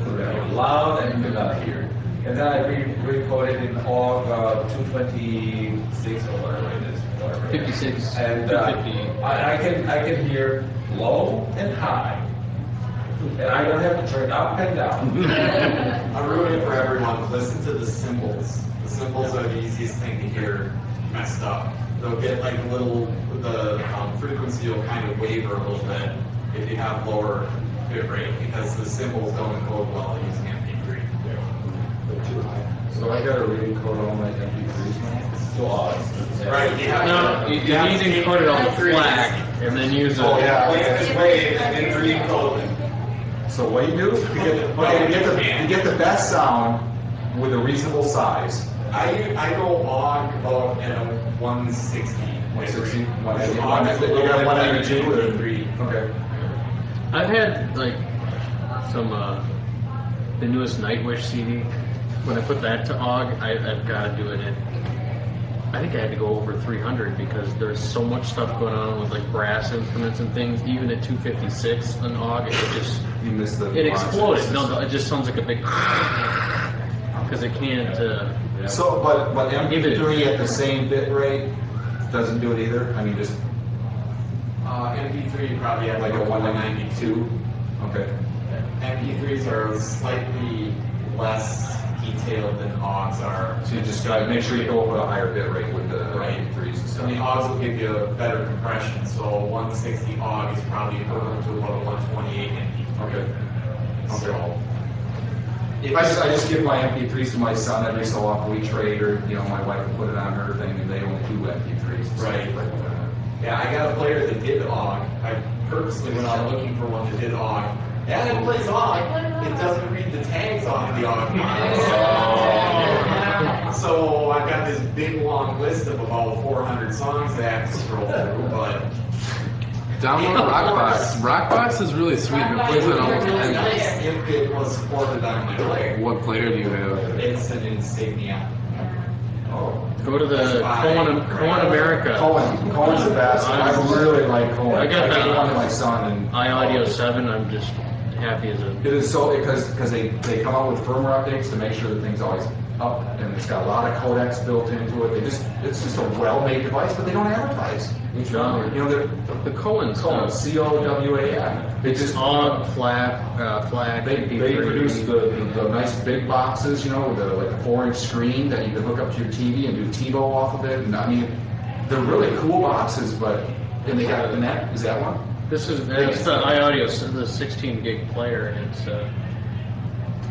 loud and you could not hear. And then I re- re-encoded in O G uh, two twenty-six or whatever it is. Whatever it is. fifty-six, And uh, two fifty. I, I can I can hear low and high, and I don't have to turn up and down. I'll ruin it for everyone. Listen to the cymbals. The cymbals are the easiest thing to hear messed up. They'll get like a little, the um, frequency will kind of waver a little bit if you have lower bit rate because the cymbals don't encode well using M P three. So I gotta re-encode all my M P threes now? So uh, Right, you have No, to. you, you need to encode it on the flag and then use a. Oh, yeah. Wave, wave, and then re-encode them. So what do you do? To get, okay, to get the, to get the best sound with a reasonable size. I, I go on about at a one sixty. one sixty? one Because eighty, on is a little you got bit one better eighty-two than and three. Okay. I've had like some uh, the newest Nightwish C D. When I put that to O G, I, I've got to do it at. I think I had to go over three hundred because there's so much stuff going on with like brass instruments and things. Even at two fifty-six on O G, it just You missed the. it exploded. No, no, it just sounds like a big because it can't. Uh, So, but, but M P Even- three at the same bit rate doesn't do it either? I mean, just Uh, M P three, you probably have like a one ninety-two? Okay. M P threes are slightly less detailed than O Gs are. So you just gotta make sure you go up with a higher bit rate with the Right. M P threes and And the stuff. O Gs will give you a better compression, so one sixty O G is probably equivalent to about a one twenty-eight M P three. Okay. So, if I just, I just give my M P threes to my son every so often. We trade, or, you know, my wife will put it on her thing, and they only do M P threes. and stuff Right. like that. yeah, I got a player that did O G. I purposely went out looking for one that did O G. And it plays O G. It doesn't read the tags off the O G. So I've got this big long list of about four hundred songs that I have to scroll through, but Download Rockbox. Rockbox is really sweet. It plays on almost it's any. nice if it was supported on my player. What player do you have? It's an Insignia. Oh. go to the Cohen, Cohen America. Cohen, Cohen's the best. I really like Cohen. I got gave that. one to my son, and iAudio seven. I'm just happy as a. it is so because because they they come out with firmware updates to make sure that things always up, and it's got a lot of codecs built into it. They just it's just a well-made device, but they don't advertise. Which one? You know, they're The Cohen Cohen, stuff. C O W A N. They just O G, flap, uh, flag, They, M P they three. produce the, the, the nice big boxes, you know, with the, like a four inch screen that you can hook up to your T V and do TiVo off of it. And I mean, they're really cool boxes, but, and they got, and that, is that one? This is it's the iAudio, the sixteen gig player, and it's uh,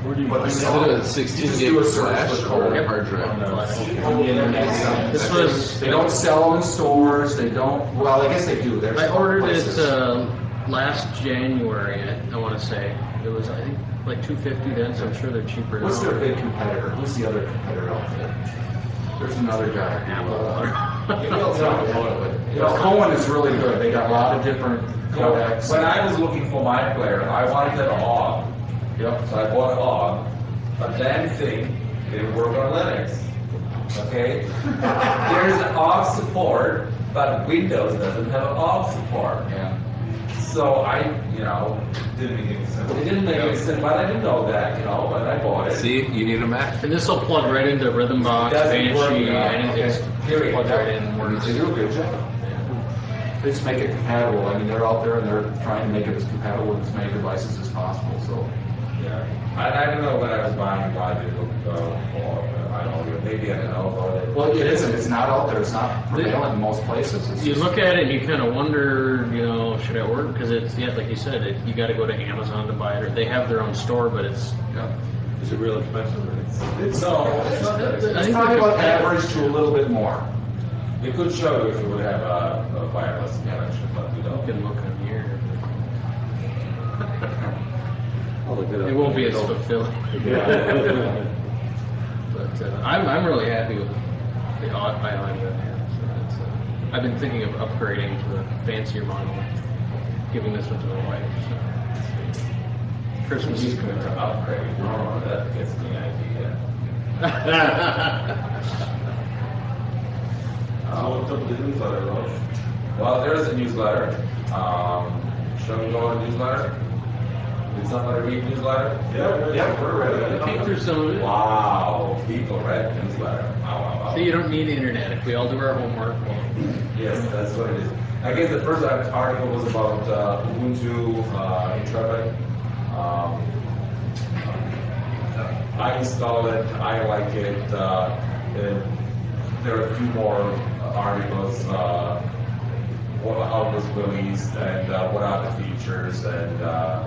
Where do you But find instead that? of sixteen You just gig do a search flash with or Core. hard drive? On the internet. This was. They don't sell them in stores. They don't. Well, I guess they do. There's I ordered places. it uh, last January. I, I want to say it was I think like two fifty then, so I'm sure they're cheaper now. What's their big competitor? Who's the other competitor outfit? There's another guy. Apple. You know, you know, Cohen is really good. They got a lot of different codecs. When I was looking for my player, I wanted an O G. Yep. So I bought an O G. But that thing didn't work on Linux. Okay? There's O G support, but Windows doesn't have O G support. Yeah. So I, you know, Didn't make any sense. it didn't make any sense, but I didn't know that, you know, and I bought it. See, you need a Mac. And this will plug right into Rhythmbox, Doesn't work, Banshee, yeah. anything. It's Period. plugged right in and works. They do a good job. They just make it compatible. I mean, they're out there and they're trying to make it as compatible with as many devices as possible. So, Yeah. I, I don't know when I was buying why they look uh, for, uh, I don't know, maybe I don't know about it. well, it isn't. It's not out there. It's not prevalent in most places. It's You just- look at it and you kind of wonder, you know, should I order? Because it's, yeah, like you said, it, you got to go to Amazon to buy it. Or they have their own store, but it's. Yeah. Is it real expensive? Or it's, It's, no, it's not that I It's think probably they're about compatible. average to a little bit more. it could show if it would have a, a wireless connection, but we You don't. can look on here. I'll look it up. It won't be as fulfilling. Yeah. But uh, I'm, I'm really happy with the odd island that I have. So it's, uh, I've been thinking of upgrading to the fancier model, giving this one to my wife. So. Christmas is going good. to upgrade. Oh, that gets me an idea. So what's up with the newsletter, Rose? Well, there is a newsletter. Um, shall we go on the newsletter? Did somebody read newsletter? Yeah, yeah, we're ready. Peek through some of it. Wow, people read the newsletter. Wow, wow, wow. See, you don't need the internet. If we all do our homework, well, Yes, that's what it is. I guess the first article was about uh, Ubuntu uh, Intrepid. Um, I installed it. I like it. Uh, it there are a few more articles. Uh, what, how it was released and uh, what are the features and uh,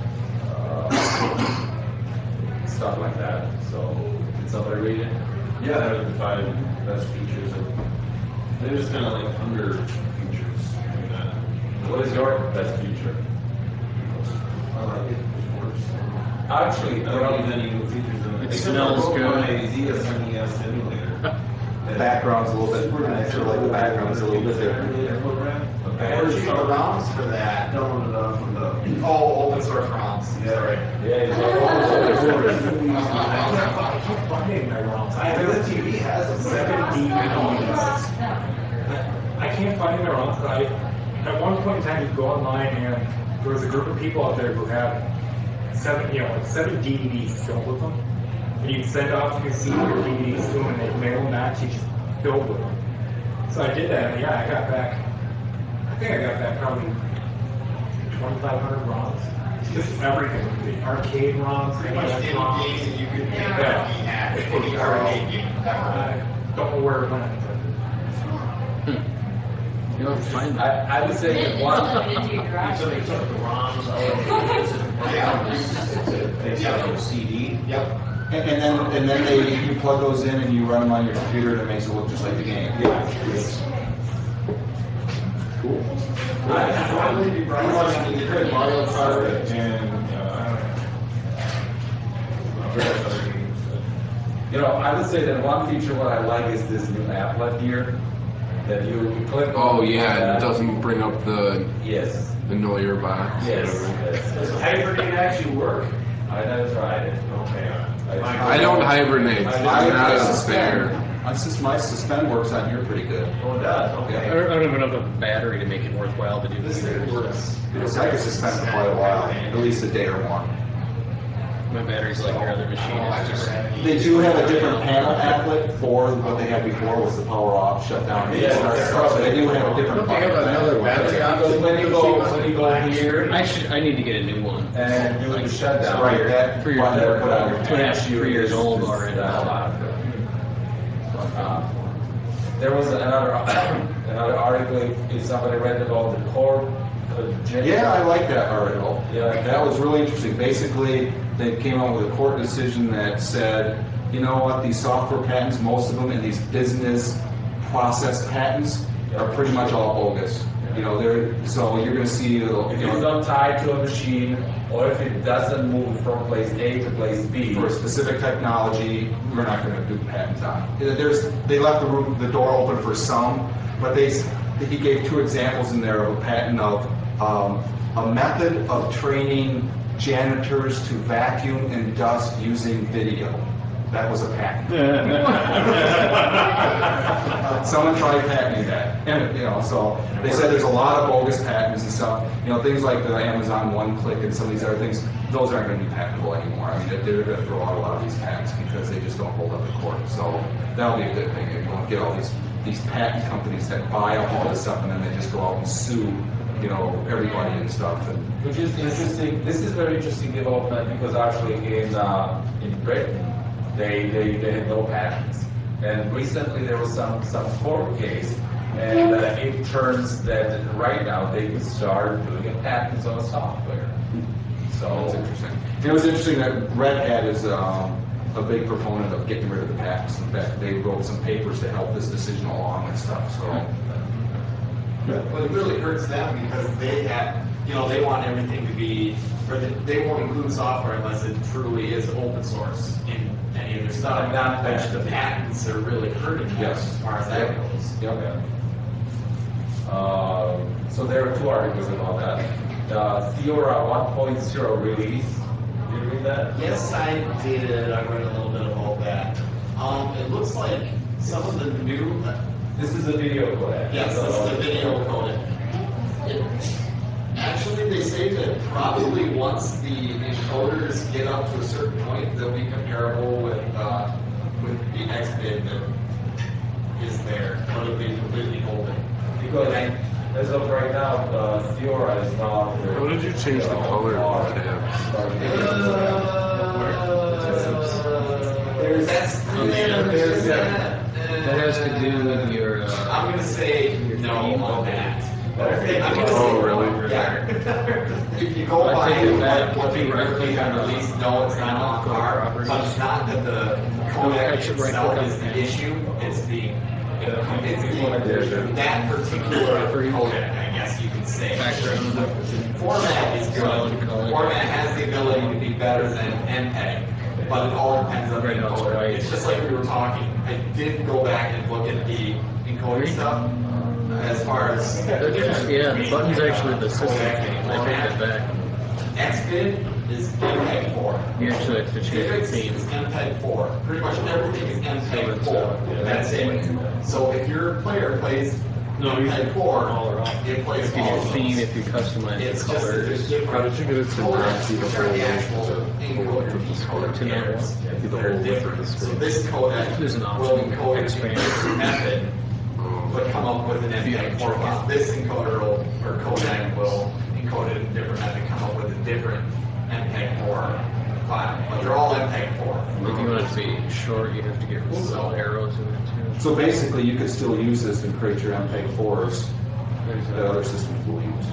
uh, stuff like that. So, did somebody read it? Yeah, that are the five best features, and they're just kind of like under features. Like that. What is your best feature? I like it. It works. Actually, I don't need any new features in it. It Except smells for good. my Z S N E S emulator. The background's a little bit, I actually like the background's a little bit different. Where'd you get the ROMs for that? Downloaded them from the. Oh, open source ROMs. Yeah, right. Yeah, I keep finding my ROMs. I I have think the T V has them. seven D V Ds. I can't find my ROMs, but I, at one point in time, you go online and there was a group of people out there who had seven, you know, like seven D V Ds filled with them. And you'd send off your C D or D V Ds to them and they'd mail them out to you just filled with them. So I did that and yeah, I got back, I think I got back probably twenty-five hundred ROMs. Just everything, the arcade ROMs, Pretty much any ROMs. games that you could think of Yeah. we had, any arcade game ever. I don't know where it went. you don't find I, that. I would say that It's one. limited into your garage. Somebody took the ROMs out of the They have a C D. Yep. And, and then and then they you plug those in and you run them on your computer and it makes it look just like the game. Yeah. It's cool. I pretty much you could Mario Kart and uh, various other games. You know, I would say that one feature what I like is this new applet here that you, you click on. Oh yeah, that. it doesn't bring up the Yes. the know your box. Yes. whatever. yes. Does hibernate actually work? I never tried it. Okay. I don't hibernate. I- I'm not I a suspend. spare. My, sus- my suspend works on here pretty good. Oh, it does? I Okay. don't, I don't have enough battery to make it worthwhile to do This this. thing works. It's I could suspend for quite a while, at least a day or more. My battery's like your other machine. It's just They do have a different panel applet for what they had before was the power off, shut down, and Yeah. start stuff. So they do have a different. They have another battery Because when you go, when you go here I should. I need to get a new one. and do the shutdown. Right, that Three button years they put on your Two and a half, three years old already. Um, There was another another article, if, if somebody read about the core Yeah, I like that article. Yeah, that was really interesting. Basically, they came out with a court decision that said, you know what, these software patents, most of them, and these business process patents are pretty much all bogus. You know, they're, so you're going to see, you know, if it's not tied to a machine, or if it doesn't move from place A to place B. For a specific technology, we're not going to do patents on. There's, they left the room, the door open for some, but they, he gave two examples in there of a patent of um, a method of training janitors to vacuum and dust using video. That was a patent. Someone tried patenting that, and you know, so they said there's a lot of bogus patents and stuff. You know, things like the Amazon one-click and some of these other things, those aren't going to be patentable anymore. I mean, they're, they're going to throw out a lot of these patents because they just don't hold up in court. So that'll be a good thing. You won't get all these these patent companies that buy up all this stuff and then they just go out and sue, you know, everybody and stuff. And which is interesting. This is very interesting development because actually in uh, in Britain they, they they had no patents, and recently there was some some court case, and uh, it turns that right now they could start doing patents on software. So it's interesting. It was interesting that Red Hat is um, a big proponent of getting rid of the patents. In fact, they wrote some papers to help this decision along and stuff. So. But it really hurts them because they have, you know, they want everything to be, or they, they won't include software unless it truly is open source in any of their stuff. Not which the patents are really hurting them yes. as far as that yep. goes. Yep. Um, so there are two articles about that. The Theora one point oh release. Did you read that? Yes, I did. I read a little bit about that. Um, it looks like some of the new. This is a video codec. Yes, this is a video codec. It, actually, they say that probably once the encoders get up to a certain point, they'll be comparable with uh, with the X bid that is there, but it'll be completely open. Because I, as of right now, uh, Theora is not. How did you change the color of the tabs? Uh, there's that's there's that. That has to do with your. Uh, I'm gonna say no on that. Oh, really? Yeah. If you go by what, what they currently have released, no, it's not on par, but it's not that the codec itself is the issue, it's the, it's the, that particular codec, I guess you could say. Format is good. Format has the ability to be better than M P E G, but it all depends on the encoder. It's just like we were talking. I did go back and look at the encoding stuff. As far as yeah, the button's actually the system theme. I take that back. X bid is M P E G four. You actually have to change the theme. Is M P E G four. Pretty much everything is M P E G four. That's it. So if your player plays No, M P E G four, it plays if you all do of theme, those. if you customize It's the just that colors. there's different How did you get it to not see the whole width of the whole width of the screen? To not what? See the whole width of the So screen. this codec There's an will option. encode it Expand. in this method, but come up with an M P E G four file. This encoder will, or codec will encode it in a different method, come up with a different M P E G four file. But they're all M P E G four. If you want it to be short, you have to get rid of all arrows in it too. So basically, you could still use this and create your M P E G fours that other systems will use.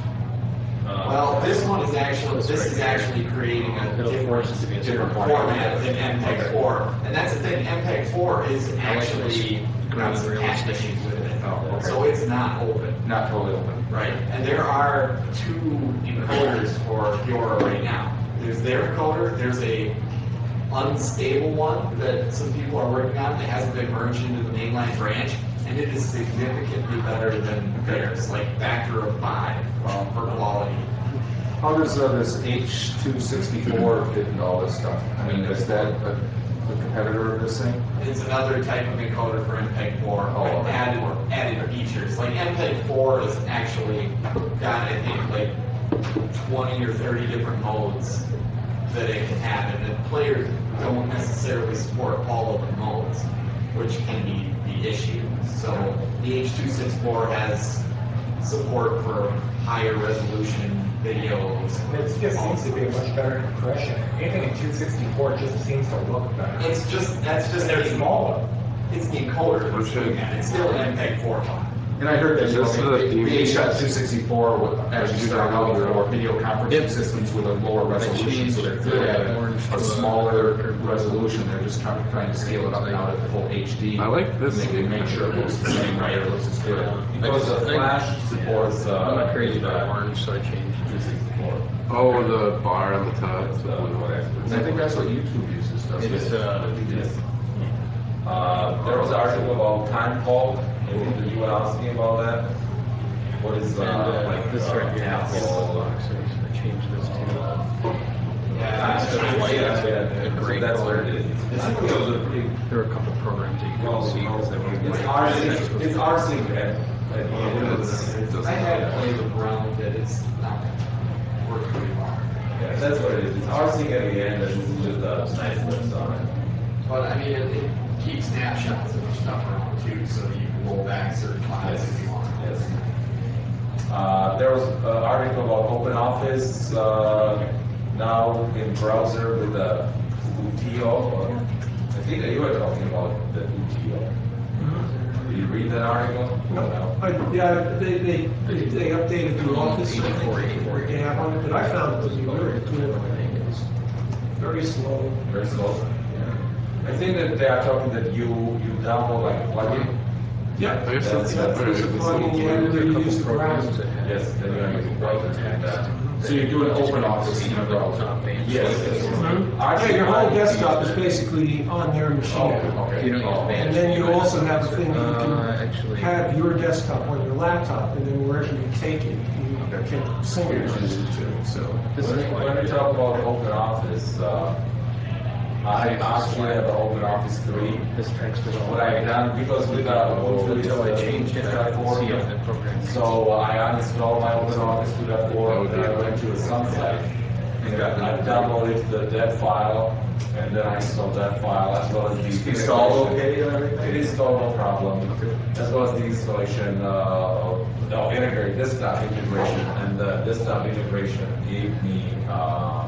Well, this one is actually, this is actually creating a different, different format than M P E G four. And that's the thing, M P E G four is actually got some patent issues with it. Oh, okay. So it's not open. Not totally open. Right, and there are two encoders for Theora right now. There's their encoder, there's a unstable one that some people are working on that hasn't been merged into the mainline branch, and it is significantly better than theirs, like factor of five um, for quality. How does uh, this H two sixty-four fit into all this stuff? I mean, is that a, a competitor of this thing? It's another type of encoder for M P E G four, Oh, with added, added features. Like M P E G four has actually got, I think, like twenty or thirty different modes that it can have, and the players don't necessarily support all of the modes, which can be the issue. So the H two sixty-four has support for higher resolution videos. It just seems to be a much better compression. Anything in two sixty-four just seems to look better. It's just, that's just They're the, smaller. it's the encoder that's doing that. It's still an M P E G four file. And I heard that, Is you this know, the the theme? the H dot two sixty-four would actually Did you start out download for video conferencing Yep. systems with a lower resolution, so they're good at a, a smaller resolution. They're just trying, trying to scale it up now to full H D. I like this. And they can make sure it looks the same way, it looks as good. Because the Flash supports, uh. I'm not crazy about orange, so I changed. two sixty-four. Oh, the bar on the top. That's uh, what experts. I think that's what YouTube uses, doesn't It's, it? uh, Yes. Uh, there was an article about time call, and you were asking about that. What is, uh, and uh, like, this uh, right here, Apple? boxes. I changed this too. Yeah, Instead of white, it's a, a gray that's color. what it is. It's, it was a pretty, There are a couple programs that you can see because they were it's white. R That's sync, supposed it's to- R sync at, at the end. It's- it doesn't- I have played around with it, it's not working pretty well. Yeah, that's what it is. It's R sync at the end, and this is just a nice lips on it. But I mean, it, it keeps snapshots of your stuff around too, so you can roll back certain files if you want. Yes. Uh, there was an article about OpenOffice, uh, now in browser with the Utio. I think that you were talking about the Utio. Did you read that article? No, I, yeah, they, they, they they updated the office, I think, or they have on it, but I found it to be very good, I think, it's very slow. Very slow. I think that they are talking that you, you download like a plugin. Yeah, I guess that's yeah, better. there's a It's plugin, you little can plugin. use the browser. Yes, then you are using browser and that. So you're doing open office in a browser? Yes. Mhm. Yeah, your whole desktop is basically on their machine. Oh, okay. You don't use Oh. And then you also have a thing that you Uh, can actually, have your desktop on your laptop, and then wherever you take it, you can synchronize it to it, so. this When is we, white. when we talk about OpenOffice, uh, I actually have an OpenOffice three. This text is all What I've white. done, because with the Ubuntu it's Until I changed it, I could see it in the program. So I uninstalled my OpenOffice two point four, and I went to a sunset. And I downloaded the dev file, and then I installed that file as well as the. Installed okay and everything? It installed no problem, as well as the installation, uh, of, no, integrate desktop integration, and the desktop integration gave me, uh,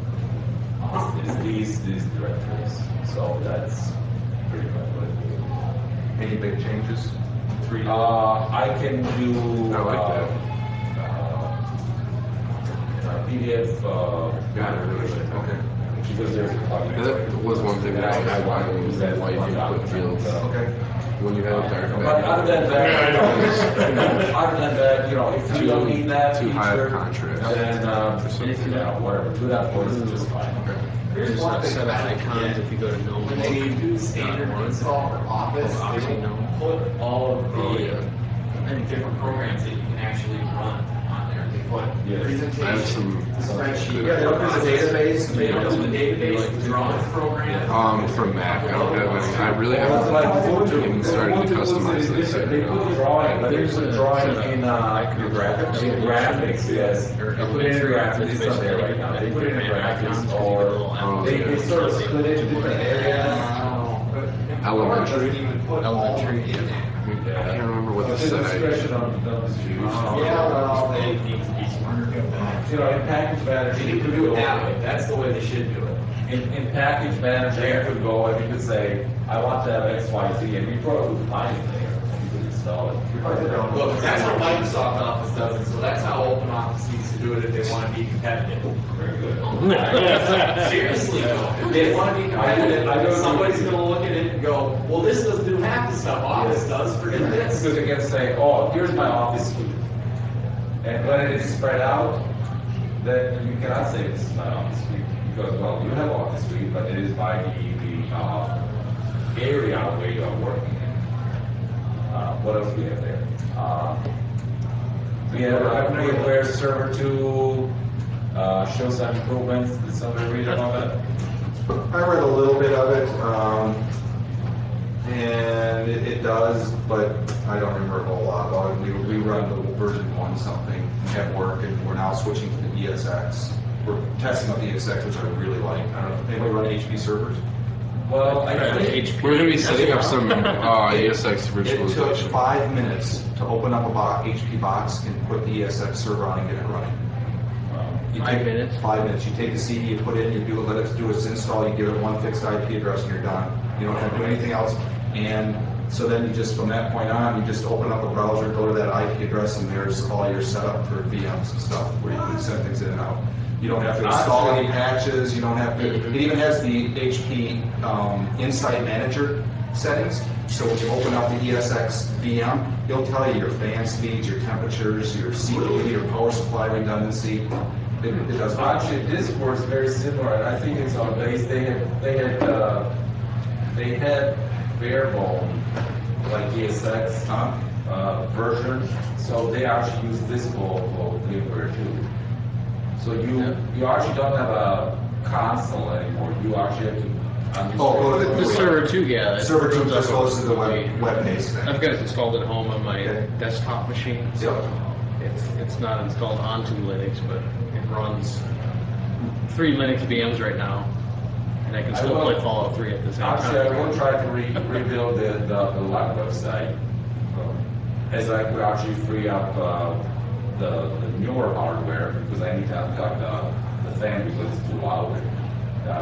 is these, these directories, so that's pretty much what it is. Any big changes? Three? Uh, I can do, I like uh, that. uh, uh, P D F, uh. Yeah, I really like that. Okay. Because there's a plugin. And that was one thing that I wanted was that white input fields. Okay. When you have dark But other than that, other than that, you know, if you don't need that too high of feature, contrast. then, uh, you know, whatever, do that for us, it's just fine. There's a set of icons if you go to GNOME. When they do standard install for Office, they don't put all of Oh, the yeah. different programs that you can actually run on there. They put Yes. presentation, I have some- spreadsheet. Yeah, they don't do the database. They don't do the database, the drawings program. Um, from Mac, I don't have any. I really Well, it's like haven't Ubuntu. even started to Ubuntu puts customize it in this this- yet. They put the drawing, but they There's put a drawing set of in, uh, Your graphics? in graphics, yes. Or They put it in elementary, graphics, that's it's not there right now. They put it in basically graphics, icons, or Oh, they, they yeah. sort of split it into different areas. Elementary. Elementary, yeah. I can't remember what But this there's said. discretion on, on this view. Yeah, well, they need to be smarter about that. You know, in package manager. They need to do it that way, that's the way they should do it. In, in package manager, you could go and you could say, I want to have X, Y, Z, and you probably would find it there, and you could install it. Look, that's how Microsoft Office does it, so that's how OpenOffice needs to do it if they want to be competitive. Very good. Seriously though, if they want to be competitive, I don't- somebody's gonna look at it and go, well, this doesn't do half the stuff Office does, forget this. Because you can say, oh, here's my office suite. And when it is spread out, then you cannot say this is my office suite. Because, well, you have office suite, but it is by the, the, uh, area where you are working in. Uh, what else do we have there? Uh, we have, uh, VMware Server two, uh, show some improvements. Did somebody read about that? I read a little bit of it, um, and it, it does, but I don't remember a whole lot about it. We, we run the version one something at work, and we're now switching to the E S X. We're testing out the E S X, which I really like. I don't know, anybody run H P servers? Well, I Right, think H P. We're gonna be setting up some uh, E S X It took virtualization. five minutes to open up a box, H P box and put the E S X server on and get it running. You Five take- minutes? Five minutes. You take the C D, you put it in, you do it, let it do its install, you give it one fixed I P address and you're done. You don't have to do anything else. And So then you just, from that point on, you just open up a browser, go to that I P address, and there's all your setup for V Ms and stuff, where you can send things in and out. You don't have to install any patches, you don't have to, it even has the H P um, Insight Manager settings. So when you open up the E S X V M, it'll tell you your fan speeds, your temperatures, your C P U, your power supply redundancy. It, it does that. Actually, this works very similar. I think it's on base. They had, they had, uh, they had barebone, like E S X Uh-huh. uh, version. So they actually use this for, for VMware too. So you, Yeah. you actually don't have a console anymore. You actually have to. Um, Oh, go to The server two, yeah. that Server two runs just off goes to the of web, web-based thing. I've got it installed at home on my Okay. desktop machine, so it's it's not installed onto Linux, but it runs three Linux V Ms right now, and I can I still will- play Fallout three at the same Actually, I time. will try to re- rebuild the, the, the live website, um, as I could actually free up uh, the, the newer hardware, because I need to unplug the, the fan because it's too loud. Uh,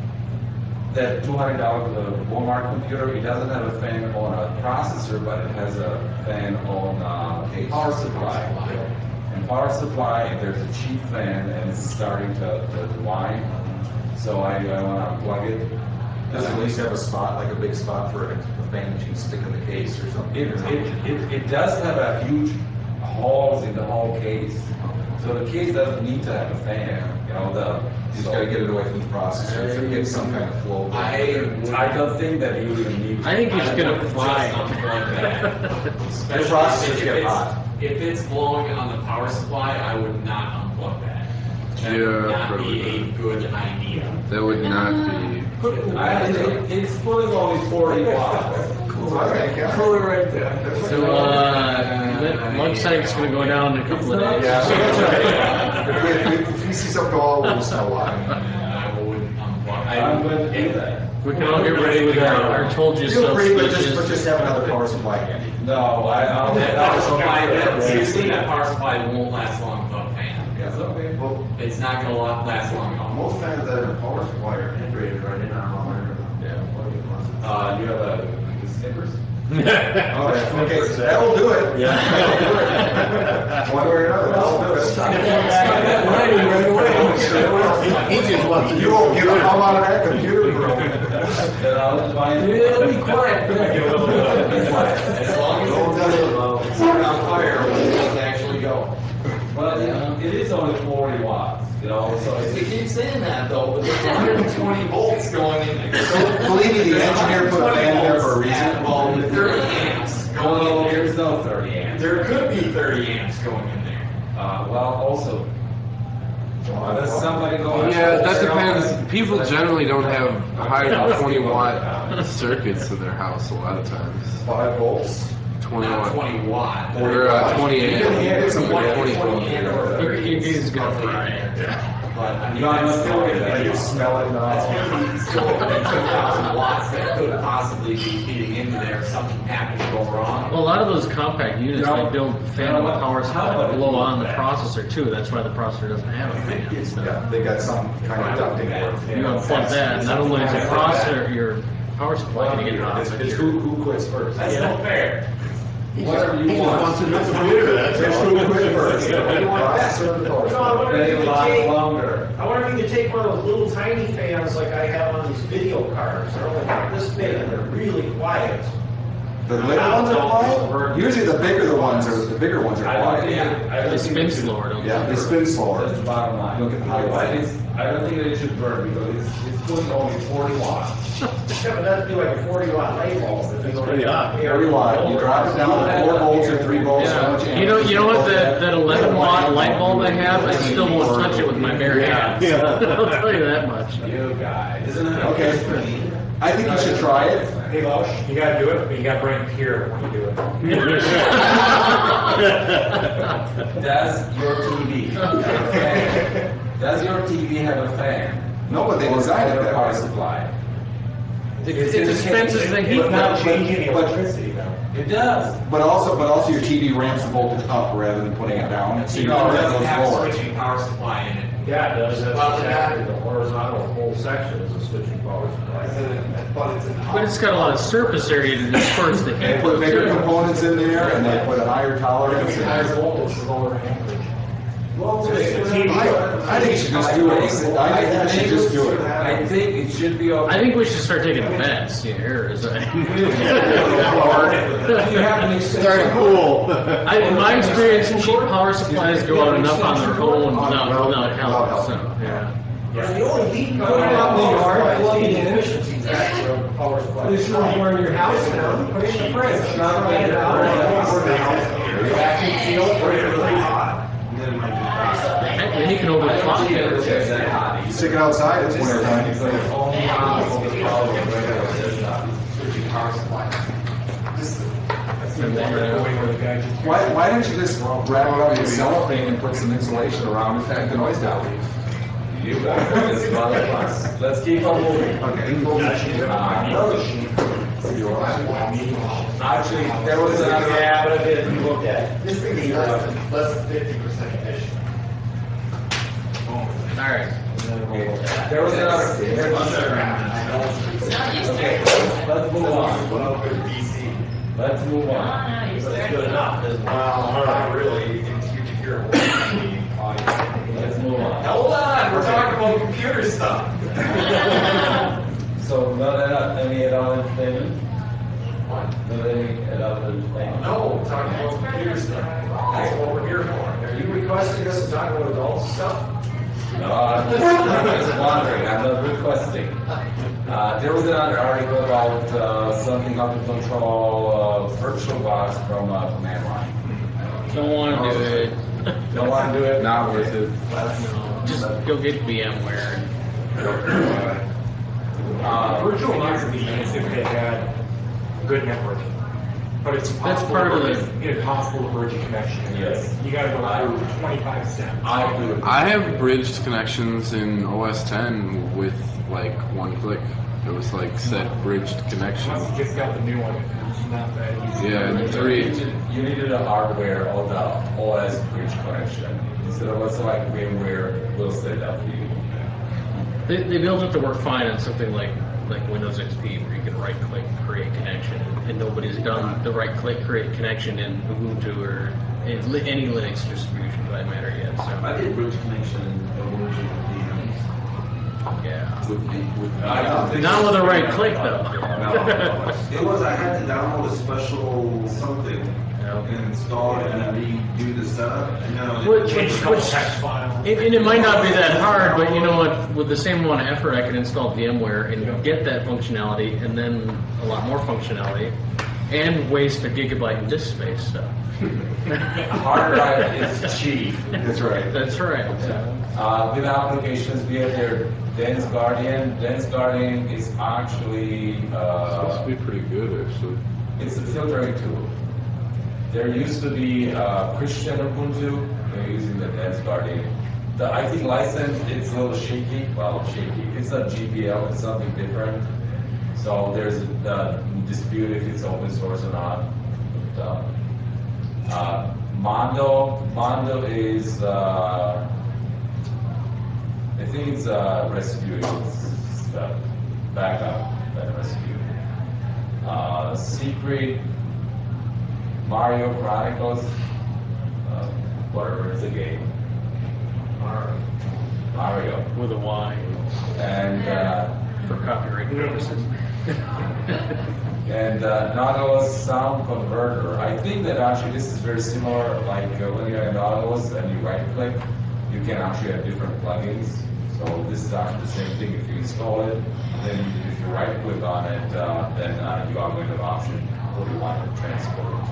that two hundred dollar uh, Walmart computer, it doesn't have a fan on a processor, but it has a fan on uh, a power supply. And power supply, there's a cheap fan, and it's starting to, to whine. So I, I want to unplug it. Does it at least have a spot, like a big spot for a fan that you can stick in the case or something? It, it, it, it does have a huge holes in the whole case. So the case doesn't need to have a fan, you know, the. You just gotta get it away from the processor, so you get some kind of flow. I, I don't think that you even need. I think you're just gonna wouldn't fry just it. unplug that. Especially processors if get it's- hot. If it's blowing on the power supply, I would not unplug that. That would Yeah, not be probably a good idea. That would not be. I, it, it's pulling only forty watts. Cooler right there. So uh, that lunch site's gonna go down in a couple of days. Yeah, so that's right. If we, if we- if we see something go all, we'll just know why. And I wouldn't unplug. I I'm would, going to do that. We can all get ready with our, our told you Feel so free, but just, speeches. but just have another power supply handy. No, I, I'll. that power supply, that, Yeah. seriously, that power supply won't last long without a fan. Yes, okay. Well, It's not gonna la- last long at all. most fans that have a power supply are integrated right in our home. Yeah. Uh, you have a, the Snickers? Oh, yeah, okay, that'll do it. Yeah. That'll do it. One way or another, that'll do it. He just wants to. You won't get a hum out of that computer, bro. Then I'll find. It'll be quiet. As long as Don't tell them about it's not on fire, when it does actually go. Well, it, it is only forty watts, you know, so They it's. keep saying that though, but there's one hundred twenty volts going in there. Believe me, the engineer put a fan in there for a reason. Well, thirty amps No, going in no, there. there's no thirty amps. There could be thirty amps going in there. Uh, well, also, does somebody go? Yeah, that depends. People generally don't have higher than twenty watt circuits in their house a lot of times. Five volts. twenty Not watt. twenty watt. Or uh, twenty You can amp. handle some Or twenty, twenty. amp or thirty. He- he's gonna fry it. But I mean, No, I'm that's not still doing gonna that. I be, can smell it that's now. gonna be still gonna be two thousand watts that could possibly be feeding into there if something happened to go wrong. Well, a lot of those compact units, You know, they build fan you know with what? power How supply about to blow if you on the look back? processor too. That's why the processor doesn't have a fan. So Yeah, they got some kind of ducting work. you unplug that, not only is your processor, your power supply gonna get hot, It's, but it's your who, who quits first. That's no fair. He Whatever just, you he just want. wants to do the computer, that's It's all. who quits first. Processor and power No, I supply. wonder if They you could last take, longer. I wonder if you could take one of those little tiny fans like I have on these video cards. They're only about this big and they're really quiet. The little ones are quiet? Usually the bigger the ones are, the bigger ones are I don't quiet. think, it- I they don't think spin it should- slower, don't Yeah, they? they spin slower. That's the bottom line. Look at the high But watt. it's, I don't think that it should burn because it's, it's pulling only forty watts. Yeah, but that'd be like a forty watt light bulb. If you go pretty hot. Every watt, you drop it down to four volts or three volts. how much Yeah. You know, you know what? That, that eleven watt light bulb I have, I still won't touch it with my bare hands. I'll tell you that much. You guys. Isn't it? Okay. I think you should try it. Hey, Lush, you gotta do it, but you gotta bring it here when you do it. Does your T V have a fan? Does your T V have a fan? No, but they Or designed it a that power way. supply? It's, it's expensive to heat It's not that. changing the electricity now. It does. But also, but also your T V ramps the voltage up rather than putting it down. So You your know, it current doesn't goes have a lower. switching power supply in it. Yeah, it does, that's Well, exactly, the horizontal whole section is a switching power supply. But it's in the But it's got a lot of surface area to disperse the They heat. put bigger components in there and they put a higher tolerance. and- Higher voltage for lower amperage. Well, I I think you should just do it. I think you should just do it. I think it should be okay. I think we should start taking bets here. Is that You have an Start a pool. I, in my experience, cheap power supplies go out enough on their own without, without help. So, yeah. The only heat you put it out in the yard, plug in efficiencies, that's your power supply. This room where in your house now, put it in the fridge, not right it out. Vacuum seal it, put it in the freezer. And then it might just die. Heck, then you can overclock it. Stick it outside, it's winter time. It's like its only possible problem with this uh, switching power supply. And then, uh, Why, why don't you just wrap it up in cellophane and put some insulation around to take the noise down? You got this, brother. Let's keep on moving. Okay. Actually, there was another. Yeah, but if you look at, this thing is less than, less than fifty percent efficient. all right. There was another. Okay, let's move on. Let's move on. No, no, you're But it's starting. good enough, isn't it? Well, not really, you can, you can hear it in the audio. Let's move on. Hold on, we're talking about computer stuff. So, not enough, any adult entertainment? What? Not any adult entertainment? No, we're talking about computer stuff. That's what we're here for. Are you requesting us to talk about adult stuff? No, I'm just, I'm just wondering, I'm not requesting. Uh, there was another article about uh, something how to control uh, VirtualBox from uh, command line. Don't want to do it. Don't want to do it? Not worth it. No, just go get VMware. Uh, Virtual box would be nice if they had good networking. But it's That's impossible, part of it's the- impossible to bridge a connection. Yes. You gotta go through twenty-five steps. I agree with I have bridged connections in O S ten with like one click. It was like set bridged connection. Once you just got the new one, it's not that easy. Yeah, and You three. needed, you needed a hardware or the O S bridge connection. Instead of what's like VMware will set up for you. They, they built it to work fine on something like, like Windows X P, where you can right-click, create connection, and nobody's done the right-click, create connection in Ubuntu or in li- any Linux distribution for that matter yet. I So, did bridge connection in Ubuntu with D Ms. yeah. With the, with I don't think Not it's- with a right click, though. No, no. It was, I had to download a special something and install it and then redo the setup. No, it- Which, Change which, the which, text file. and, and it might not be that hard, but you know what? With the same amount of effort, I could install VMware and get that functionality, and then a lot more functionality, and waste a gigabyte in disk space. So. Hard drive is cheap. That's right. That's right. So. Uh, with applications, we have their Dense Guardian. Dense Guardian is actually supposed uh, to be pretty good actually. it's a filtering tool. There used to be uh, Christian Ubuntu. They're using the Dense Guardian. The I T license, it's a little shaky. Well, shaky. It's a G P L. It's something different. So there's a dispute if it's open source or not. But, uh, uh, Mondo, Mondo is, uh, I think it's uh, rescuing stuff, backup and rescue. Uh, Secret, Mario Chronicles, uh, whatever, it's a game. Mario. Mario. With a Y And, uh, for copyright purposes. And uh, Nautilus Sound Converter. I think that actually this is very similar, like uh, when you're in Nautilus and you right click, you can actually have different plugins. So this is actually the same thing. If you install it, then if you right click on it, uh, then uh, you are going to have option what you want to transport it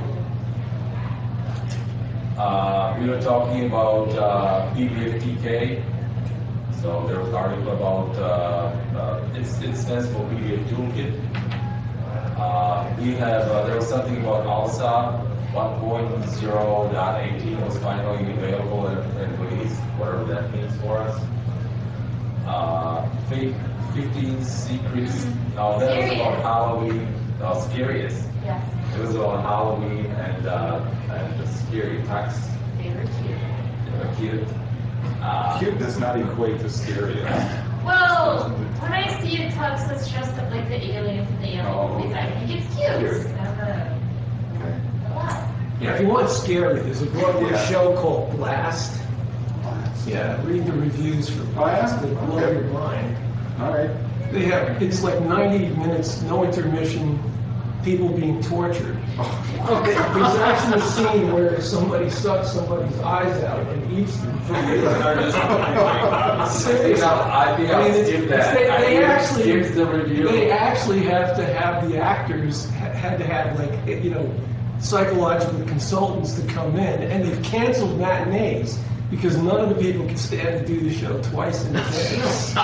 to. Uh, we were talking about uh, P B F T K. So there was an article about, uh, uh, it's, it stands for P B F Toolkit. Uh, we have, uh, there was something about ALSA one point oh point eighteen was finally available and, and released, whatever that means for us. Uh, fifteen Secrets, no, that was about Halloween, no, Scariest. Yes. It was about Halloween and, uh, and the scary text. They were cute. They were cute. Uh, Cute does not equate to scary. Well, when I see it talks that's dressed up like the alien from the alien Oh, movies, I think it's cute. Uh, Yeah, if you want scary, there's a Broadway Yeah. show called Blast. Yeah. Read the reviews for Blast, they blow your mind. All right. They have, it's like ninety minutes, no intermission, people being tortured. Okay, there's actually a scene where somebody sucks somebody's eyes out and eats them for real. Seriously. I think I'll mean, it's- skip it's- that. They, I they even actually, skipped the review. they actually have to have the actors ha- had to have like you know psychological consultants to come in, and they've canceled matinees because none of the people can stand to do the show twice in a day.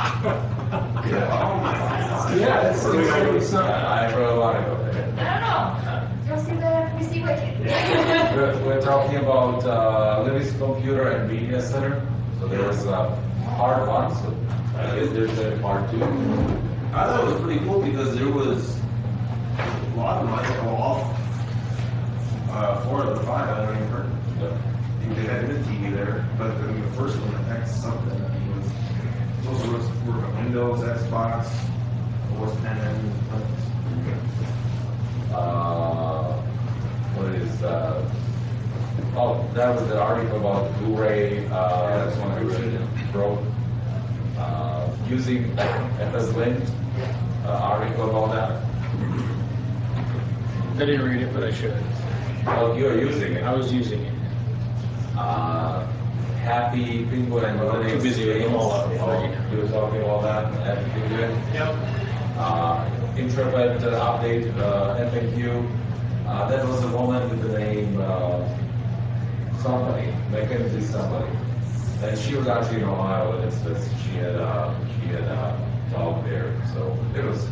Yeah, it's, it's really something. I really want to go there. I don't know. Go see the, we see Wicked. We're, we're talking about uh, Libby's Computer and Media Center. So there was uh, part one, so I guess there's a part two. I thought it was pretty cool because there was a lot of them, I think, all, uh, four of the five I hadn't even heard. I think they had the T V there, but then the first one, X something, was, those were, were Windows, Xbox, O S ten, Uh, what is, uh, oh, that was the article about Blu-ray, uh, Yeah, that's one I read. wrote, uh, using F S Lint, uh, article about that. I didn't read it, but I should. Oh, you're using it. I was using it. Uh, Happy Penguin and Too Linux busy with them all out games. for you. You were talking about that, Happy Penguin. Yep. Uh, Intrepid uh, update, uh, F A Q. Uh, that was a woman with the name uh, somebody, Mackenzie somebody. And she was actually in Ohio, and it's, it's, she had uh, she had a dog there, so it was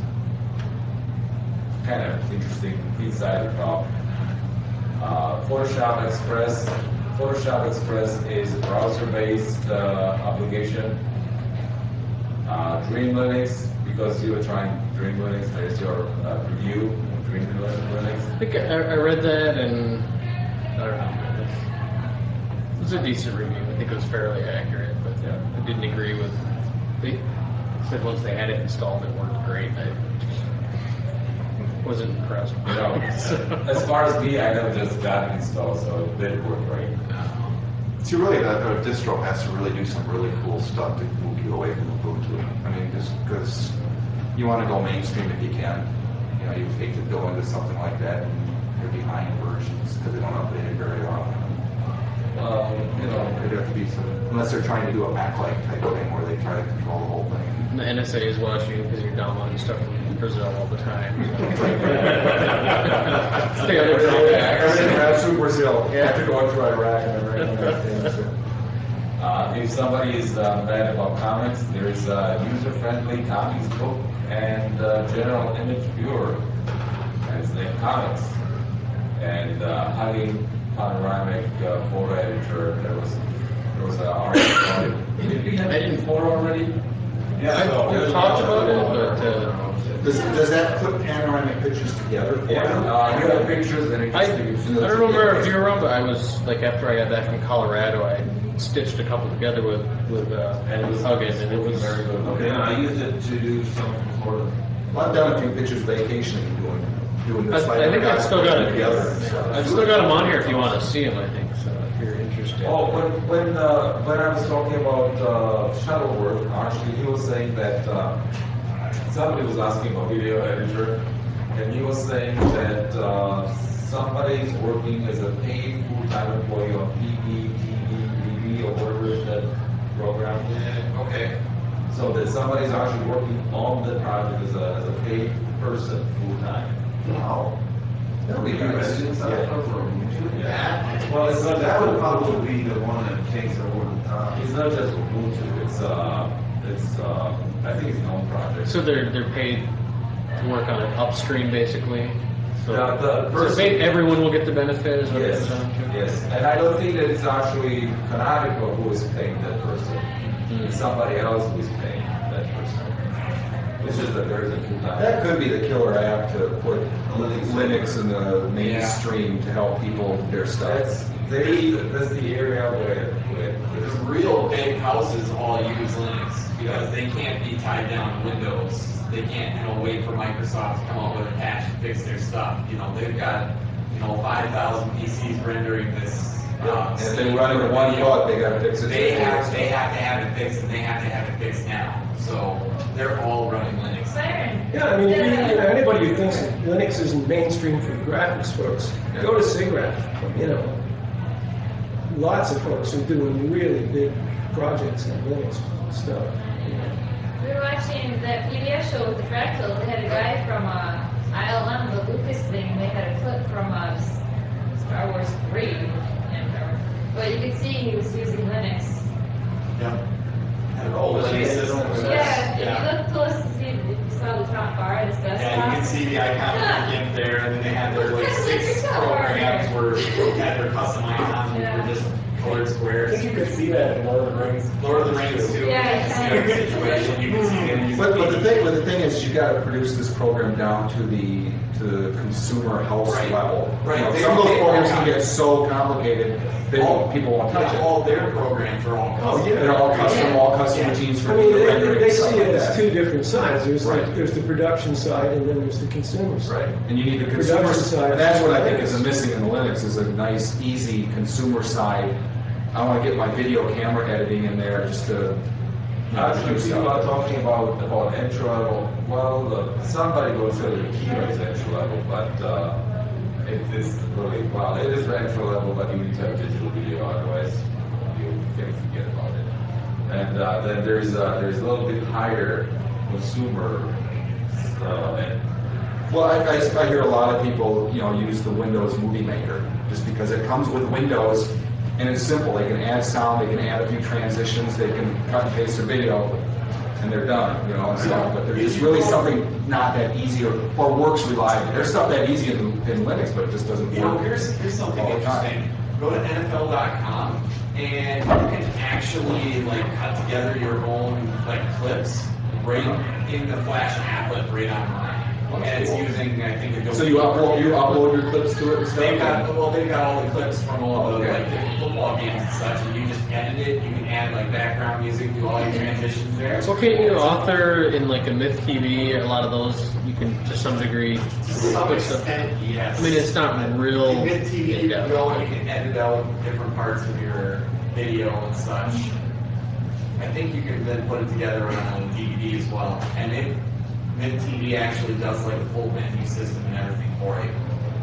kind of interesting insider talk. Uh, Photoshop Express. Photoshop Express is a browser-based uh, application. Uh, Dream Linux, because you were trying Dream Linux, there's your uh, review of Dream Linux. I think I, I read that and I don't know. It was a decent review. I think it was fairly accurate, but Yeah. I didn't agree with. They said once they had it installed, it worked great. I wasn't impressed. You know, as far as me, I never just got it installed, so it did work great. See, really, the, the distro has to really do some really cool stuff to move you away from Ubuntu. I mean, just because you want to go mainstream if you can. You know, you hate to go into something like that and you're behind versions because they don't update it very often. Um, you know, There'd have to be some, unless they're trying to do a Mac-like type thing where they try to control the whole thing. And the N S A is watching because you're downloading stuff from Brazil all the time. Stay on their Everything drawbacks. ran through Brazil. Yeah, after going through Iraq and everything. Uh, if somebody is uh, mad about comics, there is a user-friendly comics book and uh, general image viewer, and it's named Comics. And uh, Hugging Panoramic uh, Photo Editor, there was there was an article about it. Did we have it in photo already? Yeah, I so. talked about it, but uh, Does, does that put panoramic pictures together for Yeah, you? uh, you have pictures and it I, just I gives you don't remember if you were around, but I was like after I got back from Colorado, I stitched a couple together with with uh, And it was Huggins, and it was very good. Okay, and I used it to do some sort of. Well, I've done a few pictures vacationing doing, doing I, this. I think I've still got it together. I've still got them on here if you want to see them. I think so. If you're interested. Oh, when when uh, when I was talking about uh, Shuttleworth, actually he was saying that uh, somebody was asking about video editor, and he was saying that uh, somebody is working as a paid full-time employee on P P T V B B or whatever is that program. Yeah, okay. So that somebody's actually working on the project as a, as a paid person full-time. Wow. That'll be Can you nice. imagine signing up for Ubuntu? Yeah. Well, it's not That would just probably be the one that takes it over the top. It's not just Ubuntu. It's uh, it's uh, I think it's an own project. So they're they're paid to work on it upstream, basically. So, Yeah, the so person- ba- everyone will get the benefit. Is what Yes, it comes down to. yes, and I don't think that it's actually Canonical who is paying that person. It's somebody else who is paying that person. It's just that there is a full-time. That could be the killer app to put Linux in the mainstream to help people with their stuff. That's they, that's the area where, where, The real big houses all use Linux because they can't be tied down to Windows. They can't, you know, wait for Microsoft to come up with a patch to fix their stuff. You know, they've got, you know, five thousand P Cs rendering this. Uh, And if they run into one bug, they gotta fix it. They have, they have to have it fixed, and they have to have it fixed now. So they're all running Linux. Yeah, I mean, you, you know, anybody who thinks that Linux isn't mainstream for graphics folks, go to SIGGRAPH. You know, lots of folks are doing really big projects in Linux stuff. You know. We were watching that P B S show with the Fractals. They had a guy from uh, I L M, the Lucas thing, and they had a clip from uh, Star Wars three. But you could see he was using Linux. Yep. And all Linux systems. Yeah, if you look close to see if you saw the top bar of his desktop. Yeah, you can see the icon of the GIMP there, and then they had their like six programs where they had their custom icons, which were just colored squares. I think you could see that in Lord of the Rings. Lord of the Rings too. Yeah, Same situation. You can see them using But, but the thing, but the thing is, you got to produce this program down to the to the consumer house Right. level. Right. You know, They- some of those they- programs can get so complicated, they won't, people won't touch it. All their programs are all Oh, custom. yeah. They're all custom, all custom routines for I mean, video they, rendering they and stuff see like it as that. two different sides. There's Right. like, there's the production side and then there's the consumer side. Right, and you need the consumer Production side. side. And that's what I think is missing in Linux is a nice, easy consumer side. I want to get my video camera editing in there just to. You know, Actually, do people are stuff. talking about, about entry level. Well, uh, somebody will say the Kiva is entry level, but uh, it is really, well, it is entry level, but you need to have digital video, otherwise you can forget about it. And uh, then there's uh, there's a little bit higher consumer uh, and Well, I, I, I hear a lot of people, you know, use the Windows Movie Maker just because it comes with Windows and it's simple. They can add sound, they can add a few transitions, they can cut and paste their video, and they're done. You know, and so, but there's just really something not that easy or, or works reliably. There's stuff that easy in, in Linux, but it just doesn't work. You know, here's, here's something all the time. interesting. Go to N F L dot com and you can actually like cut together your own like clips right in the Flash applet right online. And it's using, I think, Adobe. So you upload you upload your clips to it and stuff? They've got, well, they've got all the clips from all the like different football games and such, and you just edit it. You can add like background music, do all your transitions there. So can you author in like a Myth T V? A lot of those you can to some degree. To some put stuff- extent, yes. I mean, it's not real. In Mid T V, you can in-depth. go and you can edit out different parts of your video and such. I think you can then put it together on a D V D as well. And it, Mid T V actually does like a full menu system and everything for you.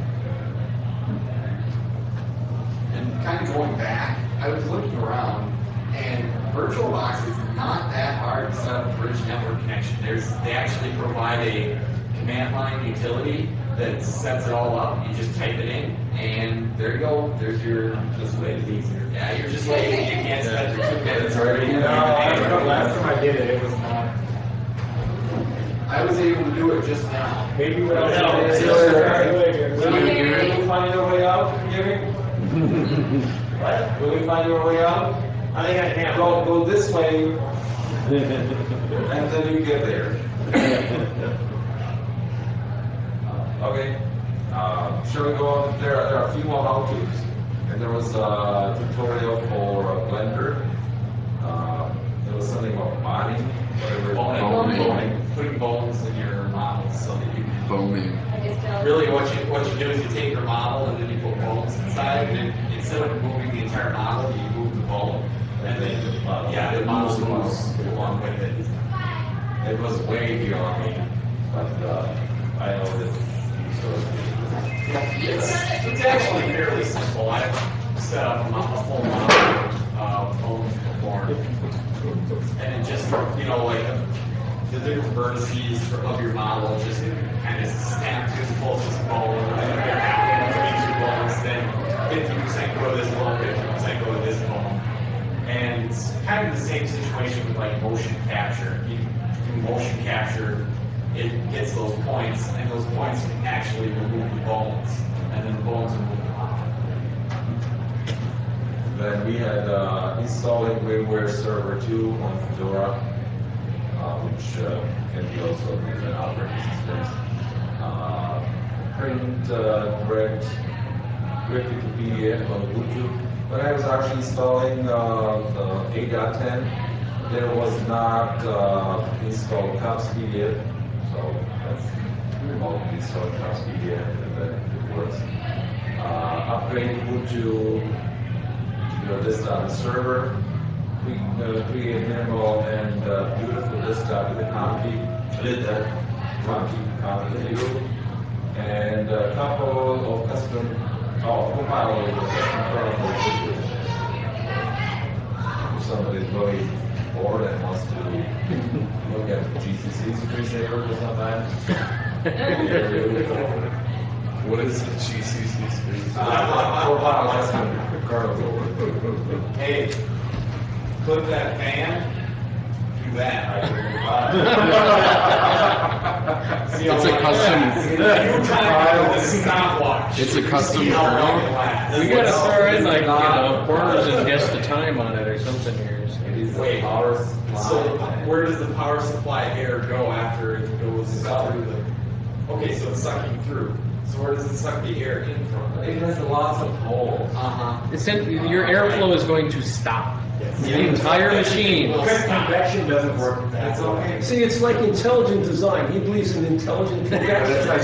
And kind of going back, I was looking around, and VirtualBox is not that hard to set up a bridge network connection. There's, they actually provide a command line utility that sets it all up. You just type it in, and there you go. There's your, just way easier. Yeah, you're just waiting. You can't spend for two minutes already. No, I don't know, last time I did it, it was not. I was able to do it just now. Maybe without. Yeah, Yeah, it's yeah, just- yeah, Will yeah. we, will we find your way out, Gary? What? Will we find your way out? I think I can. Go, go this way, and then you get there. Okay, uh, shall we go on? There are, there are a few more how-tos. And there was a tutorial for uh, Blender. Uh, there was something about modding, whatever. Boning. Boning. Putting bones in your models so that you can. Boning. I guess so. Really, what you what you do is you take your model and then you put bones inside, and then instead of moving the entire model, you move the bone, and then yeah, the model moves along with it. It was way beyond me, but uh, I know that you sort of. It's, it's actually fairly simple. I've set up a, mo- a full model of uh, bones before, and it just you know like uh, the different vertices for- of your model just kind of snap to the closest bone, and if they're halfway between two bones, then fifty percent go to this bone, fifty percent go to this bone. And it's kind of the same situation with like motion capture. You do motion capture, it gets those points, and those points can actually remove the bones, and then the bones remove the model. Then we had uh, installing VMware Server two on Fedora, uh, which uh, can be also different operating systems. Uh, print, uh, direct, directly to P D F on Bluetooth. When I was actually installing uh, the eight point ten, there was not uh, installed COPS P D F, so that's remotely installed COPS P D F, and then it works. Uh, upgrade Ubuntu to your desktop server. We uh, create minimal and uh, beautiful desktop with a Confi. I did that. Confi, Confi view. And a couple of custom, oh, compile of custom kernel features. If somebody's really bored and wants to look at G C C screensaver or something. What is the G C C screen? Uh, profile custom kernel. Hey, clip that fan, do that. See how It's a long it custom- lasts. You time the stopwatch. It's a custom See how long kernel? it lasts. We gotta throw in like, you know, quarters and guess the time on it or something here. Wait, so where does the power supply air go after it goes through the? Okay, so it's sucking through. So where does it suck the air in from? It has lots of holes. Uh-huh. It's in, your airflow is going to stop. The entire machine. Convection doesn't work that It's way. okay. See, it's like intelligent design. He believes in intelligent convection. That's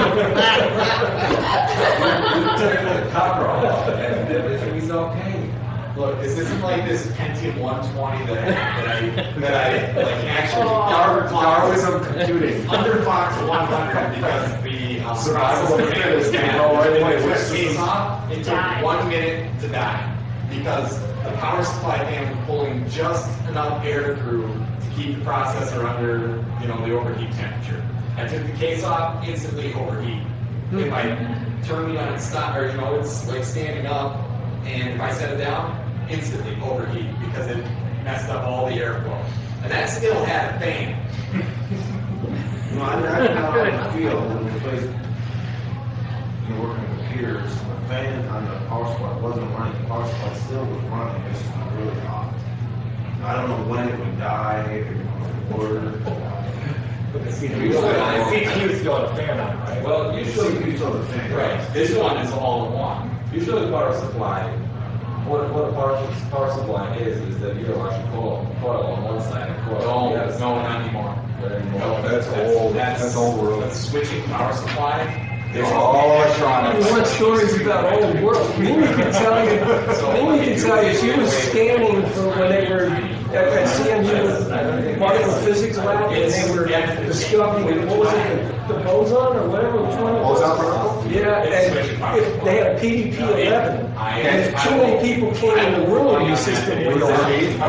right. You took the cover off, and everything is okay. Look, this isn't like this Pentium one twenty that I, that I, that I like actually Dar- Darwinism computing. underclocked one hundred because the um, Survival of the fittest can go right away. It Which took case off, it took one minute to die because the power supply fan was pulling just enough air through to keep the processor under, you know, the overheat temperature. I took the case off, instantly overheat. If I turn it on and stop, or you know, it's like standing up, and if I set it down, instantly overheat because it messed up all the airflow. And that still had a fan. You know, I, I've been out in the field when we played, you know, working with computers, and the fan on the power supply wasn't running, the power supply still was running, it's just been really hot. I don't know when it would die, if it would work. But the C P U is still a fan on, right? Well, usually, C P U still the fan. Right. This one is all in one. usually power supply, what, what a power, power supply is, is that you have actually coil, coil on one side and coil on No, the other side. no, not anymore. No, That's old. That's, That's old world. that's switching power supply. It's all electronics. You want stories about old world? Mimi can tell you. Mimi can tell you she was scanning for when they were at that C M U particle physics lab, and they were discovering what was it, the, the boson or whatever. Which one? it was? Boson particle? Yeah, and if they had a P D P eleven, and if too many people came in the room, the system would overheat.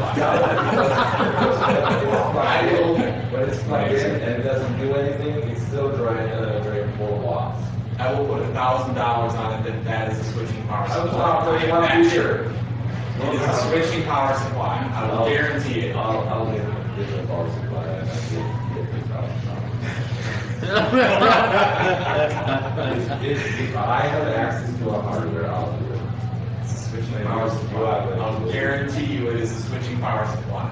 I will, when it's plugged in and it doesn't do anything, it's still drawing uh, very four watts. I will put a thousand dollars on it that that is a switching power I was supply. talking I am about not sure. It is a switching power supply. I will guarantee it. I'll, I'll get a different power supply and I'll get, get this out. if, if, if I have access to a hardware, I'll do it. It's a switching Maybe power you supply. have it. I'll guarantee you it is a switching power supply.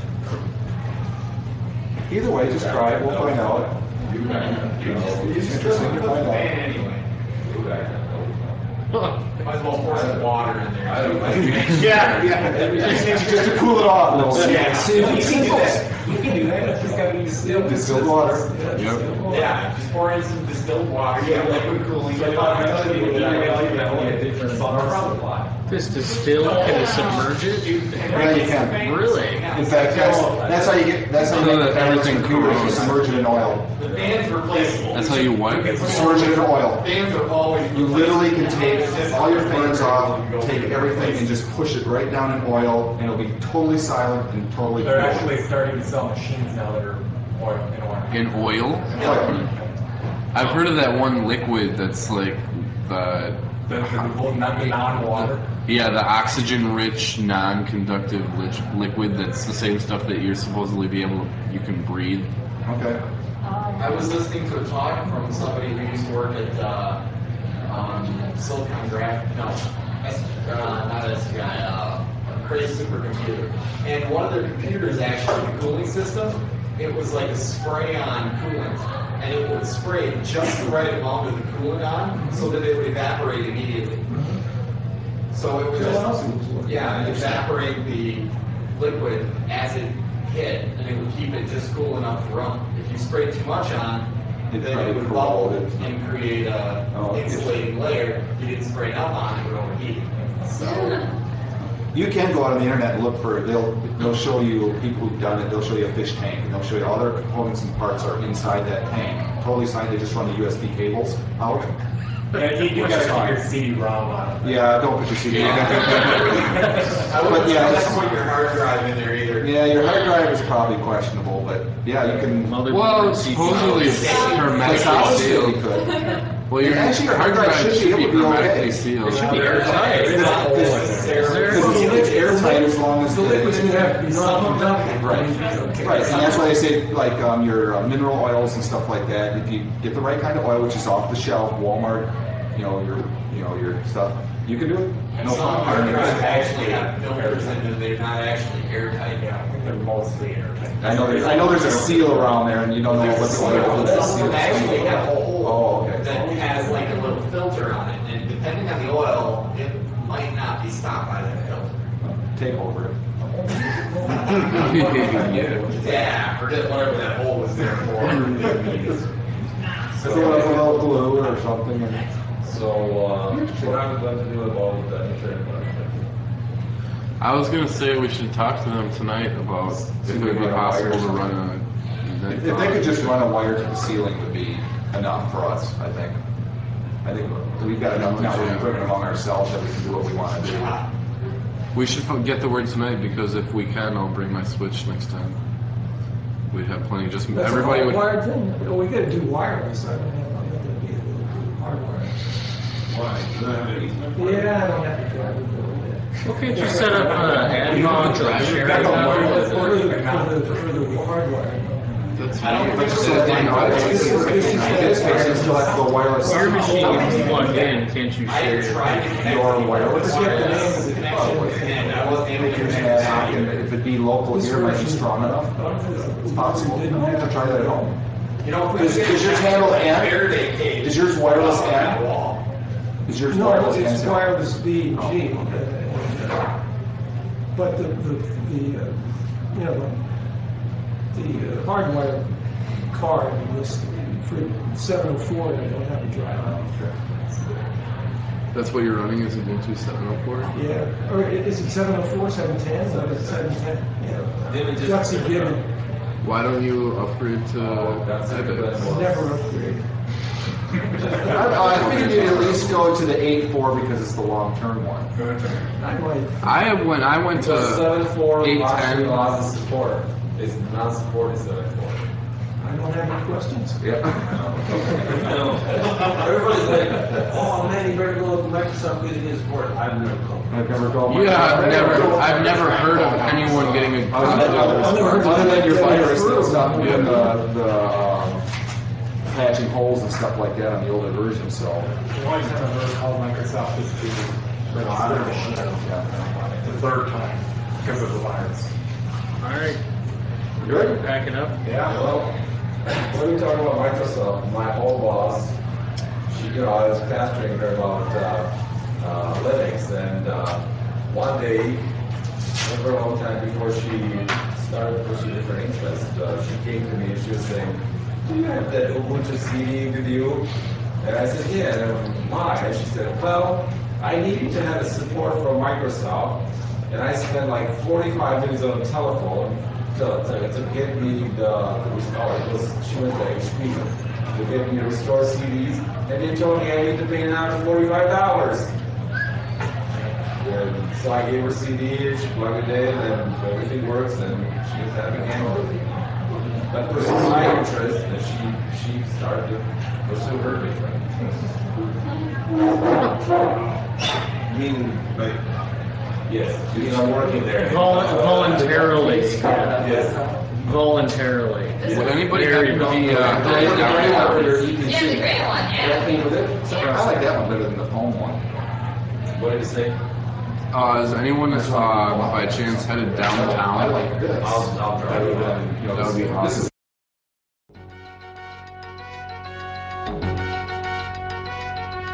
Either way, just try it. We'll find out. You guys, you know, It's interesting to find out. Anyway, you guys know. might as well pour some water in there. I don't know. Yeah, yeah. Just to cool it off a little. Yeah. See if it's simple. You can do that. It's just gotta be distilled. Distilled water. Yep. Yeah, just pour in some distilled water. Yeah, liquid cooling. So I'll tell you that I a different power supply. This distill, can it submerge it? Yeah, you can. Really? In fact, that's, that's how you get, that's how you So make that everything computers, you corrodes. submerge it in oil. The fan's replaceable. That's how you what? Submerge it in oil. Fans are always You literally can replaceable. take all your fans off, take everything and just push it right down in oil, and it'll be totally silent and totally They're cool. actually starting to sell machines now that are oil, in oil. In oil? Oil. I've heard of that one liquid that's like the, The, the, not the non-water. yeah, the oxygen-rich, non-conductive lich- liquid that's the same stuff that you're supposedly be able, you can breathe. Okay. I was listening to a talk from somebody who used to work at uh, um, Silicon Graph, no, S, uh, not S G I, uh, Cray Supercomputer. And one of their computers, actually, the cooling system, it was like a spray-on coolant. and it would spray just the right amount with the coolant on, so that it would evaporate immediately. So it would just, yeah, evaporate the liquid as it hit, and it would keep it just cool enough to run. If you sprayed too much on, then it would bubble and create a Oh, insulating layer. If you didn't spray enough on, it would overheat. So. You can go out on the internet and look for it. They'll they'll show you people who've done it. They'll show you a fish tank, and they'll show you all their components and parts are inside that tank. Totally signed. They just run the U S B cables out. Yeah, you, you gotta keep your C D ROM on. Yeah, don't put your C D. I But wouldn't yeah, yeah, it's- put your hard drive in there either. Yeah, your hard drive is probably questionable, but yeah, you can. Well, supposedly it's hermetically solid state sealed. you could. Well, your, Actually, your hard hard drive drive should be able to be hermetically okay. sealed. It should be airtight. Because it's airtight as long as The liquid's gonna have to be non-conductive. Right, right, and that's why they say like um, your uh, mineral oils and stuff like that. If you get the right kind of oil, which is off the shelf, Walmart, you know your, you know your stuff, you can do it. And No some hard problem. drives actually have filters in them, they're not actually airtight. Yeah, I think they're mostly airtight. I know there's, I know there's a seal around there, and you don't know what the oil is. Some of them actually have a hole Oh, okay. that has like a little filter on it, and depending on the oil, it might not be stopped by that filter. Take over it. Yeah, or just whatever that hole was there for. So a little glue or something. And So, uh, what I would love to do about the internet project. I was gonna say we should talk to them tonight about if it would be possible to run a. If, if they could just run a wire to the ceiling would be enough for us, I think. I think we've got enough network equipment among ourselves that we can do what we want to do. We should get the word tonight because if we can, I'll bring my Switch next time. We'd have plenty. Just That's everybody a would. hardwired thing. Well, we gotta do wireless. I don't have, I'm not gonna be able to do hardwired. Why? Do they have an easement? Yeah, I don't have to drive it over there. Well, can't you set up uh, ad hoc sharing For towers? the, for the, for the hardwired. That's I don't weird. think so. In this case, you still have to go wireless. Your machine is plugged in, can't you I share? had tried to connect Your with wireless wireless connection, and I wasn't able to Use an connect. ad hoc, and if it be local here, might be strong enough. It's possible. You have to try that at home. You know, if we Does- could does yours get handle like and- Faraday cage Is yours wireless on that and? wall. Is yours No, wireless it's and? wireless B and G. uh, But the, the, the, uh, you know, the uh, hardwired card was for seven oh four, they don't have a driver. That's what you're running is a Bluetooth seven oh four? Yeah, or i- is it seven oh four, seven ten? No, it's seven ten, yeah. Didn't just- Gutsy given, Why don't you upgrade to That's it. Ibit? never upgrade. I, I think you at least go to the eight four because it's the long-term one. I might, I have when I went to seven four eight actually ten. lost the support. It's not supported seven four. I don't have any questions. Yeah. Everybody's like, oh man, you better go with Microsoft getting his support. I've never called. I've never called. Yeah, I've never, I've never heard of anyone getting a. Other than your virus that stopped doing the, the um, patching holes and stuff like that on the older version, so. The only time I've ever called Microsoft is to register a machine. Yeah. The third time, because of the virus. All right, Good? packing up. Yeah, well, when we talk about Microsoft, my old boss, she, you know, I was pestering her about uh, uh, Linux, and uh, one day, over a long time before she started pushing different interests, uh, she came to me and she was saying, "Do you have that Ubuntu C D with you?" And I said, "Yeah." And why? And she said, "Well, I need to have a support from Microsoft, and I spent like forty-five minutes on the telephone to, to, to get me the, the restore." It was, she went to H P to get me the restore C Ds, and they told me I need to pay another forty-five dollars. And so I gave her C D, and she plugged it in, and everything works, and she was happy camper. That was my interest, and she she started to pursue her interest. Meaning, like, Yes, you know, I'm working there. Vol- voluntarily. Yes. Voluntarily. Would anybody Very happen to be, The uh, gray the gray one or your E P Yeah, C? the gray one, yeah. Came with it? I like that one better than the foam one. What did you say? uh, is anyone, uh, by chance headed I downtown? like this. I'll, I'll try Rather it. than, you know, That would be this awesome. is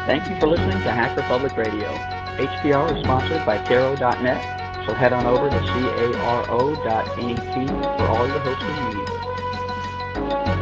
Thank you for listening to Hacker Public Radio. H P R is sponsored by Caro dot net, so head on over to caro dot net for all your hosting needs.